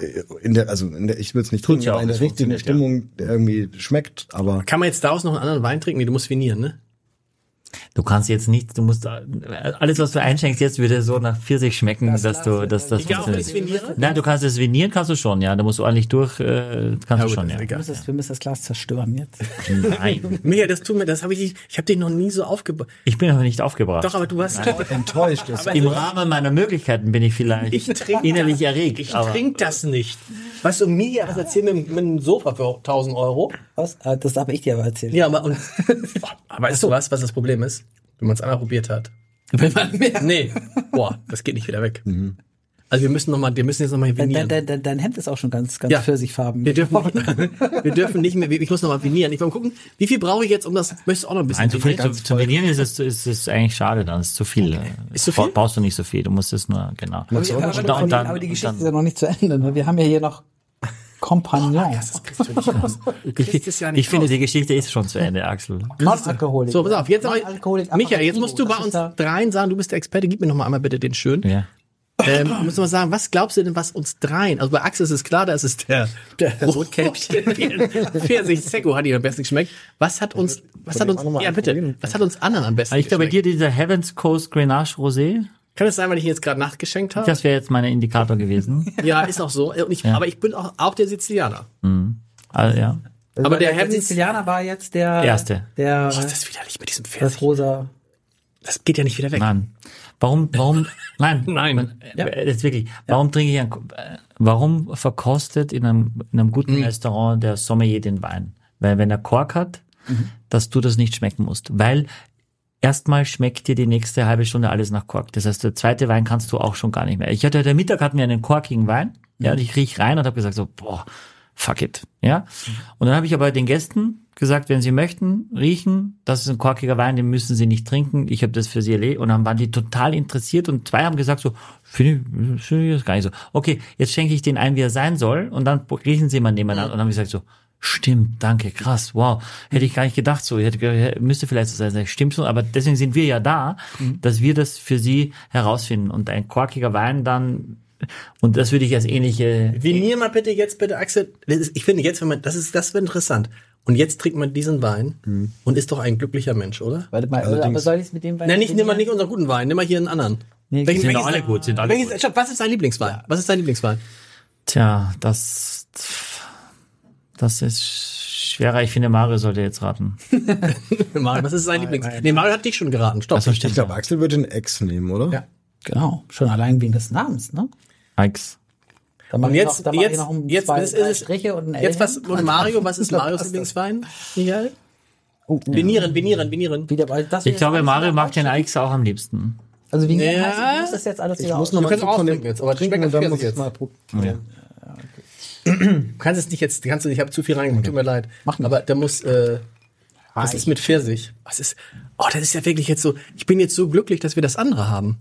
ich will es nicht trinken, ja aber auch, in der das richtigen funktioniert, Stimmung irgendwie schmeckt, aber kann man jetzt daraus noch einen anderen Wein trinken? Nee, du musst vinieren, ne? Du kannst jetzt nicht, du musst, alles was du einschenkst jetzt würde so nach Pfirsich schmecken, dass du, das Ich auch, wenn ich viniere? Nein, du kannst es vinieren, kannst du schon, ja. Da musst du ordentlich durch, kannst du schon, ja. Wir müssen das Glas zerstören jetzt. Nein. Michael, das tut mir, das habe ich habe dich noch nie so aufgebracht. Ich bin aber nicht aufgebracht. Doch, aber du hast, enttäuscht ist. Im Rahmen meiner Möglichkeiten bin ich vielleicht Ich trinke- innerlich erregt. ich aber trinke das nicht. Weißt du, mir was erzählen mit einem Sofa für 1.000 Euro? Was? Das habe ich dir aber erzählt. Ja, aber, aber weißt du was das Problem ist? Wenn man es einmal probiert hat. Wenn man mehr. Nee. Boah, das geht nicht wieder weg. Also wir müssen jetzt nochmal vinieren. Dein Hemd ist auch schon ganz Ja. pfirsichfarben. Wir dürfen nicht mehr, ich muss nochmal vinieren. Ich will mal gucken, wie viel brauche ich jetzt, um das, möchtest du auch noch ein bisschen Nein, zu viel vinieren? zu vinieren ist es eigentlich schade, dann ist zu viel. Ist zu viel? Brauchst du nicht so viel, du musst es nur, genau. Aber die Geschichte ist ja noch nicht zu Ende. Ne? Wir haben ja hier noch Compagnon. Das kriegst du nicht raus. Du kriegst es ja nicht Ich finde, raus. die Geschichte ist schon zu Ende, Axel. Non-Alkoholik. So, pass auf, jetzt Non-Alkoholik, Michael, jetzt musst du bei das uns ist da- dreien sagen, du bist der Experte, gib mir noch mal einmal bitte den schön. Ja. Musst du mal sagen, was glaubst du denn, was uns dreien, also bei Axel ist es klar, da ist es der Rotkäppchen, Pfirsich, Sekko hat ihm am besten geschmeckt. Was hat uns anderen am besten Ich glaube, bei geschmeckt? dir dieser Heavens Coast Grenache Rosé, Kann es sein, weil ich ihn jetzt gerade nachgeschenkt habe? das wäre jetzt mein Indikator gewesen. Ja, ist auch so. Und aber ich bin auch der Sizilianer. Also, ja. Aber der der Heavens, Sizilianer war jetzt der Erste. Der das ist widerlich mit diesem das Pfirsich. rosa. Das geht ja nicht wieder weg. Nein. Warum, nein. Nein. Jetzt wirklich. Warum trinke ich warum verkostet in einem guten Restaurant der Sommelier den Wein? Weil wenn er Kork hat, dass du das nicht schmecken musst. Weil erstmal schmeckt dir die nächste halbe Stunde alles nach Kork. Das heißt, der zweite Wein kannst du auch schon gar nicht mehr. Der Mittag hatten wir einen korkigen Wein. Ja, und ich riech rein und habe gesagt so, boah, fuck it, ja. Und dann habe ich aber den Gästen gesagt, wenn sie möchten, riechen, das ist ein korkiger Wein, den müssen sie nicht trinken, ich habe das für sie erledigt. Und dann waren die total interessiert und 2 haben gesagt so, finde ich das gar nicht so. Okay, jetzt schenke ich den ein, wie er sein soll und dann riechen sie mal nebeneinander. Und dann habe ich gesagt so, stimmt, danke, krass, wow, hätte ich gar nicht gedacht so, müsste vielleicht so sein, stimmt so, aber deswegen sind wir ja da, dass wir das für sie herausfinden und ein korkiger Wein dann. Und das würde ich als ähnliche... Vinier mal bitte Axel. Ich finde jetzt, das wäre interessant. Und jetzt trinkt man diesen Wein und ist doch ein glücklicher Mensch, oder? Warte mal, aber soll ich es mit dem Wein... Nein, nimm mal nicht unseren guten Wein, nimm mal hier einen anderen. Nee, sind alle gut, sind alle gut. Was ist dein Lieblingswein? Ja. Was ist dein Lieblingswein? Tja, das ist schwerer. Ich finde, Mario sollte jetzt raten. Mario, was ist sein Lieblingswein? Nee, Mario hat dich schon geraten. Stopp. Also, ich glaube, Axel würde den X nehmen, oder? Ja. Genau, schon allein wegen des Namens, ne? X. Und jetzt Striche und ein L. Jetzt was ist Marios Lieblingswein? Michael? Vinieren. Ich glaube, Mario mag den X auch am liebsten. Also wie muss das jetzt alles wieder aus? Ich muss noch mal von dem jetzt, aber trinken und dann muss ich mal probieren. Du kannst es nicht jetzt, ich habe zu viel reingemacht, tut mir leid. Aber der muss, was ist mit Pfirsich? Das ist ja wirklich jetzt so, ich bin jetzt so glücklich, dass wir das andere haben.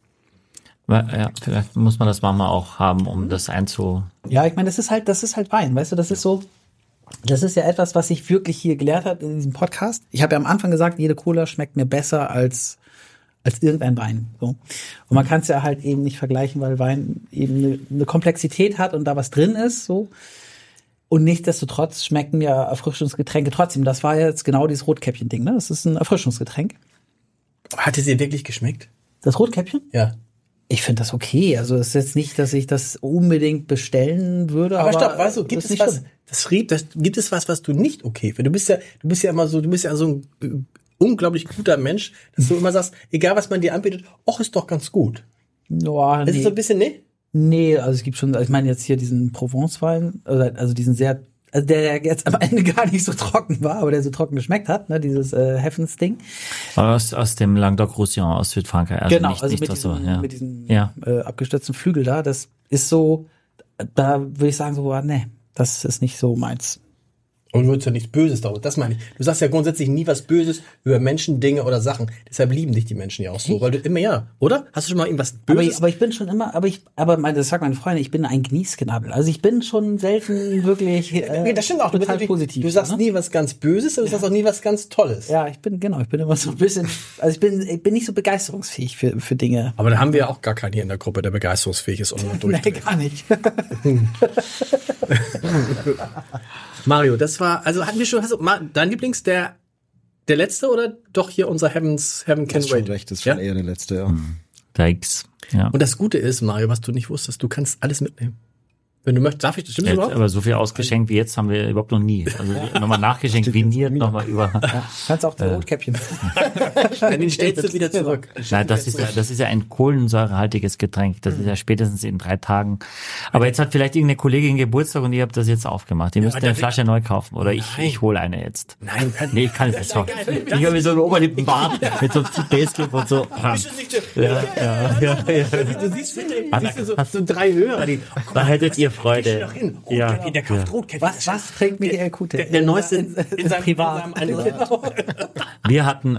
Ja, vielleicht muss man das manchmal auch haben, um das Ja, ich meine, das ist halt Wein, weißt du, das ist ja etwas, was ich wirklich hier gelernt habe in diesem Podcast. Ich habe ja am Anfang gesagt, jede Cola schmeckt mir besser als irgendein Wein. So. Und man kann es ja halt eben nicht vergleichen, weil Wein eben eine Komplexität hat und da was drin ist, so. Und nichtsdestotrotz schmecken mir Erfrischungsgetränke trotzdem. Das war jetzt genau dieses Rotkäppchen-Ding, ne? Das ist ein Erfrischungsgetränk. Hat es dir wirklich geschmeckt? Das Rotkäppchen? Ja. Ich finde das okay. Also es ist jetzt nicht, dass ich das unbedingt bestellen würde. Aber stopp, weißt du, gibt es was du nicht okay findest? Du bist ja so ein unglaublich guter Mensch, dass du immer sagst, egal was man dir anbietet, ist doch ganz gut. Ja, das ist so ein bisschen, ne? Nee, also es gibt schon, ich meine jetzt hier diesen Provence-Wein, also diesen der jetzt am Ende gar nicht so trocken war, aber der so trocken geschmeckt hat, ne, dieses Heavens-Ding. Aus dem Languedoc-Roussillon aus Südfrankreich. Also genau, nicht, also nicht mit diesem abgestützten Flügel da, das ist so, da würde ich sagen so, nee, das ist nicht so meins. Und du würdest ja nichts Böses darüber, das meine ich. Du sagst ja grundsätzlich nie was Böses über Menschen, Dinge oder Sachen. Deshalb lieben dich die Menschen ja auch so, weil du immer, oder? Hast du schon mal irgendwas Böses? Aber ich bin schon immer, das sagt meine Freundin, ich bin ein Genießknabbel. Also ich bin schon selten wirklich das stimmt auch. Total positiv. Du sagst nie was ganz Böses, aber du sagst auch nie was ganz Tolles. Ja, ich bin immer so ein bisschen, also ich bin nicht so begeisterungsfähig für Dinge. Aber da haben wir ja auch gar keinen hier in der Gruppe, der begeisterungsfähig ist und durchdreht. Nee, gar nicht. Mario, das war, also hatten wir schon, dein Lieblings, der letzte oder doch hier unser Heaven Can Wait? Schon recht, das ist schon eher der letzte, ja. Der X, ja. Und das Gute ist, Mario, was du nicht wusstest, du kannst alles mitnehmen. Wenn du möchtest, darf ich das? Stimmt das überhaupt? Aber so viel ausgeschenkt wie jetzt haben wir überhaupt noch nie. Also nochmal nachgeschenkt, viniert nochmal über. Ja, kannst auch das Rotkäppchen. Den stellst du wieder zurück. Nein, das ist ja ein kohlensäurehaltiges Getränk. Das ist ja spätestens in 3 Tagen. Aber jetzt hat vielleicht irgendeine Kollegin Geburtstag und ihr habt das jetzt aufgemacht. Ihr müsst eine Flasche neu kaufen. Oder ich hole eine jetzt. Nein, ich kann nicht mehr. Ich habe so einen Oberlippenbart mit so einem Basecap und so. Ja. Du siehst so 3 Hörer, die. Da hättet ihr Freude. Ja. Der kauft Rotkäppchen. Was trinkt Michael Kute? Der neueste in seinem Privat. Wir hatten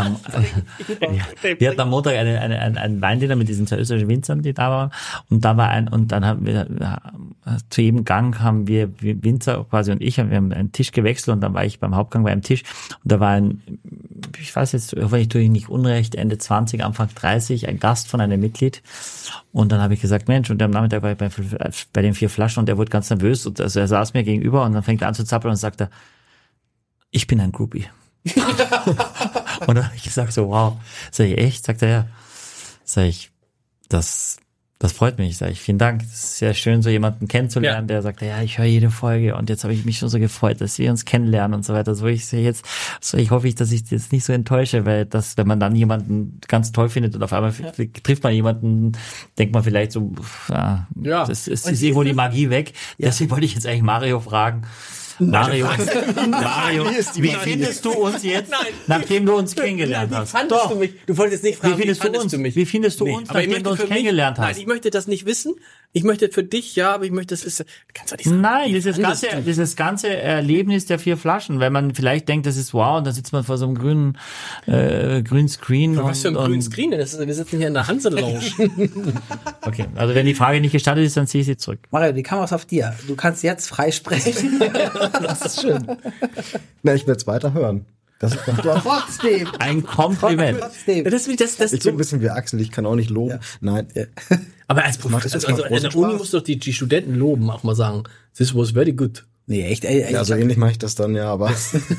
am Montag ein Weindinner mit diesen 2 österreichischen Winzern, die da waren. Und da war dann haben wir, zu jedem Gang haben wir Winzer quasi und wir haben einen Tisch gewechselt und dann war ich beim Hauptgang bei einem Tisch und da war ich weiß jetzt, hoffentlich tue ich nicht unrecht, Ende 20, Anfang 30, ein Gast von einem Mitglied. Und dann habe ich gesagt, Mensch, und am Nachmittag war ich bei den 4 Flaschen und der wurde ganz nervös und also er saß mir gegenüber und dann fängt er an zu zappeln und sagt ich bin ein Groupie. Und dann habe ich gesagt so, wow. Sag ich, echt? Sagt er, ja. Sag ich, das freut mich. Sag ich, vielen Dank. Das ist sehr schön, so jemanden kennenzulernen, der sagt, ja, ich höre jede Folge und jetzt habe ich mich schon so gefreut, dass wir uns kennenlernen und so weiter. Ich hoffe, dass ich das nicht so enttäusche, weil wenn man dann jemanden ganz toll findet und auf einmal trifft man jemanden, denkt man vielleicht so, das ist irgendwo die Magie weg. Ja. Deswegen wollte ich jetzt eigentlich Mario fragen. Mario, wie findest du uns jetzt, nachdem du uns kennengelernt hast? Fandest du mich? Du wolltest nicht fragen, Wie findest du uns, nachdem du uns kennengelernt hast? Nein, ich möchte das nicht wissen. Ich möchte für dich, ja, aber ich möchte, das ist, kannst du nicht sagen. Nein, dieses ganze Erlebnis der 4 Flaschen, weil man vielleicht denkt, das ist wow, und dann sitzt man vor so einem grünen Screen. Was für ein grünen Screen? Wir sitzen hier in der Hanse-Lounge. Okay, also wenn die Frage nicht gestattet ist, dann ziehe ich sie zurück. Mario, die Kamera ist auf dir. Du kannst jetzt frei sprechen. Das ist schön. Na, ich will es weiter hören. Das ist doch Trotzdem. Ein Kompliment. Trotzdem. Das ich bin ein bisschen wie Axel, ich kann auch nicht loben. Ja. Nein. Aber als Professor, also in der Uni muss doch die Studenten loben, auch mal sagen, this was very good. Nee, echt. Ja, so ähnlich mache ich das dann, ja, aber.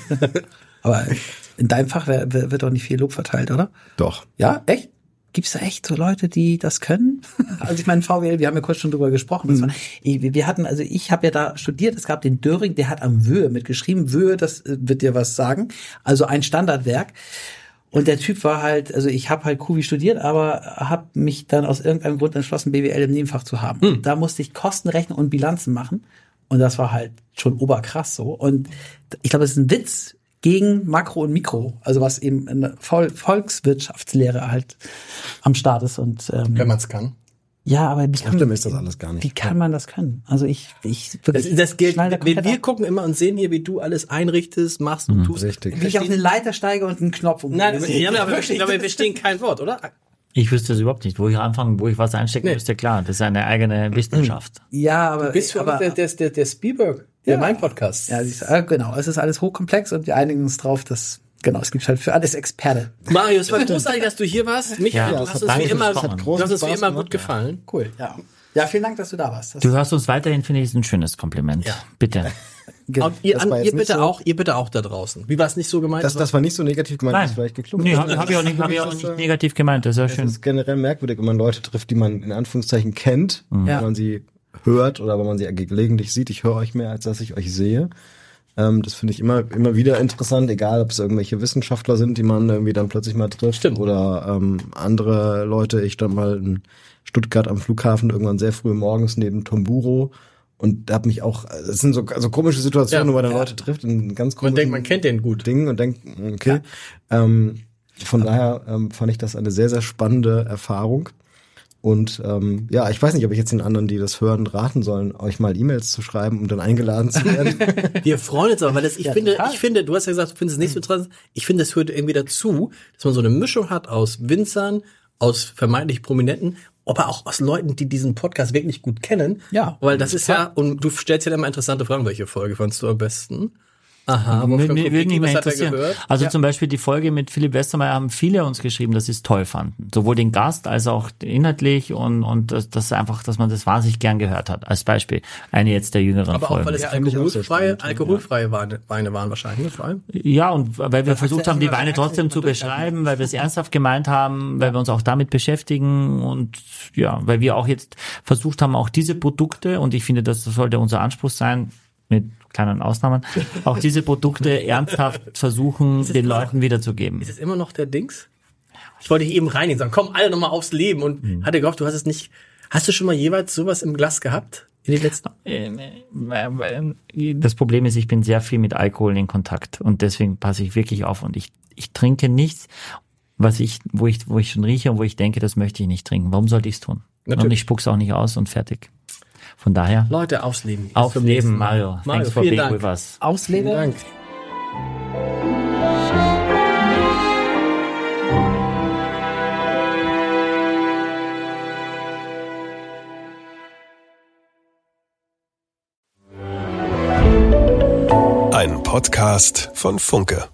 Aber in deinem Fach wird doch nicht viel Lob verteilt, oder? Doch. Ja, echt? Gibt's da echt so Leute, die das können? Also ich meine, VWL, wir haben ja kurz schon drüber gesprochen. Ich habe ja da studiert, es gab den Döring, der hat am Wöhe mitgeschrieben. Wöhe, das wird dir was sagen. Also ein Standardwerk. Und der Typ war halt, also ich habe halt Kuvi studiert, aber habe mich dann aus irgendeinem Grund entschlossen, BWL im Nebenfach zu haben. Da musste ich Kosten rechnen und Bilanzen machen. Und das war halt schon oberkrass so. Und ich glaube, es ist ein Witz gegen Makro und Mikro, also was eben in der Volkswirtschaftslehre halt am Start ist. Und wenn man es kann. Ja, aber ist das alles gar nicht. Wie kann man das können? Also ich wirklich. Das gilt. Wir gucken immer und sehen hier, wie du alles einrichtest, machst und tust. Richtig. Wie ich auf eine Leiter steige und einen Knopf umgehe. Nein, aber wir verstehen kein Wort, oder? Ich wüsste das überhaupt nicht. Wo ich was einstecken müsste, klar. Das ist eine eigene Wissenschaft. Ja, aber. Bist du aber der Spielberg, der mein Podcast. Ja, genau. Es ist alles hochkomplex und wir einigen uns drauf, dass, genau, es gibt halt für alles Experte. Mario, es war großartig, dass du hier warst. Michael, du hast uns wie immer gut gefallen. Cool, ja. Ja, vielen Dank, dass du da warst. Du hörst uns weiterhin, finde ich, ist ein schönes Kompliment. Ja. Bitte. Und ihr bitte auch da draußen. Wie war es nicht so gemeint? Das war nicht so negativ gemeint, Nein. das vielleicht geklungen. Nee, hab ich auch nicht negativ gemeint, das ist ja schön. Es ist generell merkwürdig, wenn man Leute trifft, die man in Anführungszeichen kennt, wenn man sie hört oder wenn man sie gelegentlich sieht. Ich höre euch mehr, als dass ich euch sehe. Das finde ich immer wieder interessant, egal ob es irgendwelche Wissenschaftler sind, die man irgendwie dann plötzlich mal trifft. Stimmt. Oder andere Leute. Ich stand mal in Stuttgart am Flughafen irgendwann sehr früh morgens neben Tomburo und habe mich auch, es sind so komische Situationen, wo man dann Leute trifft in ganz komischen Man denkt, man kennt den gut. Dingen und denkt, okay. Von daher fand ich das eine sehr, sehr spannende Erfahrung. Und ich weiß nicht, ob ich jetzt den anderen, die das hören, raten sollen, euch mal E-Mails zu schreiben, um dann eingeladen zu werden. Wir freuen uns aber, weil ich finde, du hast ja gesagt, du findest es nicht so interessant. Ich finde, es gehört irgendwie dazu, dass man so eine Mischung hat aus Winzern, aus vermeintlich Prominenten, aber auch aus Leuten, die diesen Podcast wirklich gut kennen. Ja. Weil das ist ja, und du stellst ja immer interessante Fragen. Welche Folge fandst du am besten? Aha, aber würde nicht mehr was hat er interessieren. gehört? Also zum Beispiel die Folge mit Philipp Westermeier haben viele uns geschrieben, dass sie es toll fanden. Sowohl den Gast als auch inhaltlich und das einfach, dass man das wahnsinnig gern gehört hat. Als Beispiel eine jetzt der jüngeren aber Folgen. Aber auch, weil es alkoholfreie Weine waren wahrscheinlich, vor allem. Ja, und weil wir versucht haben, die Weine trotzdem zu beschreiben, weil wir es ernsthaft gemeint haben, weil wir uns auch damit beschäftigen und ja, weil wir auch jetzt versucht haben, auch diese Produkte, und ich finde, das sollte unser Anspruch sein, mit kleinen Ausnahmen, auch diese Produkte ernsthaft versuchen, den Leuten wiederzugeben. Ist es immer noch der Dings? Ich wollte hier eben reinigen, sagen, komm, alle nochmal aufs Leben und hatte gehofft, du hast es nicht. Hast du schon mal jeweils sowas im Glas gehabt? In den letzten? Das Problem ist, ich bin sehr viel mit Alkohol in Kontakt und deswegen passe ich wirklich auf und ich trinke nichts, wo ich schon rieche und wo ich denke, das möchte ich nicht trinken. Warum sollte ich es tun? Natürlich. Und ich spuck's auch nicht aus und fertig. Von daher. Leute, aufs Leben. Aufs Leben, Mario. Thanks for being with us. Aufs Leben. Vielen Dank. Ein Podcast von Funke.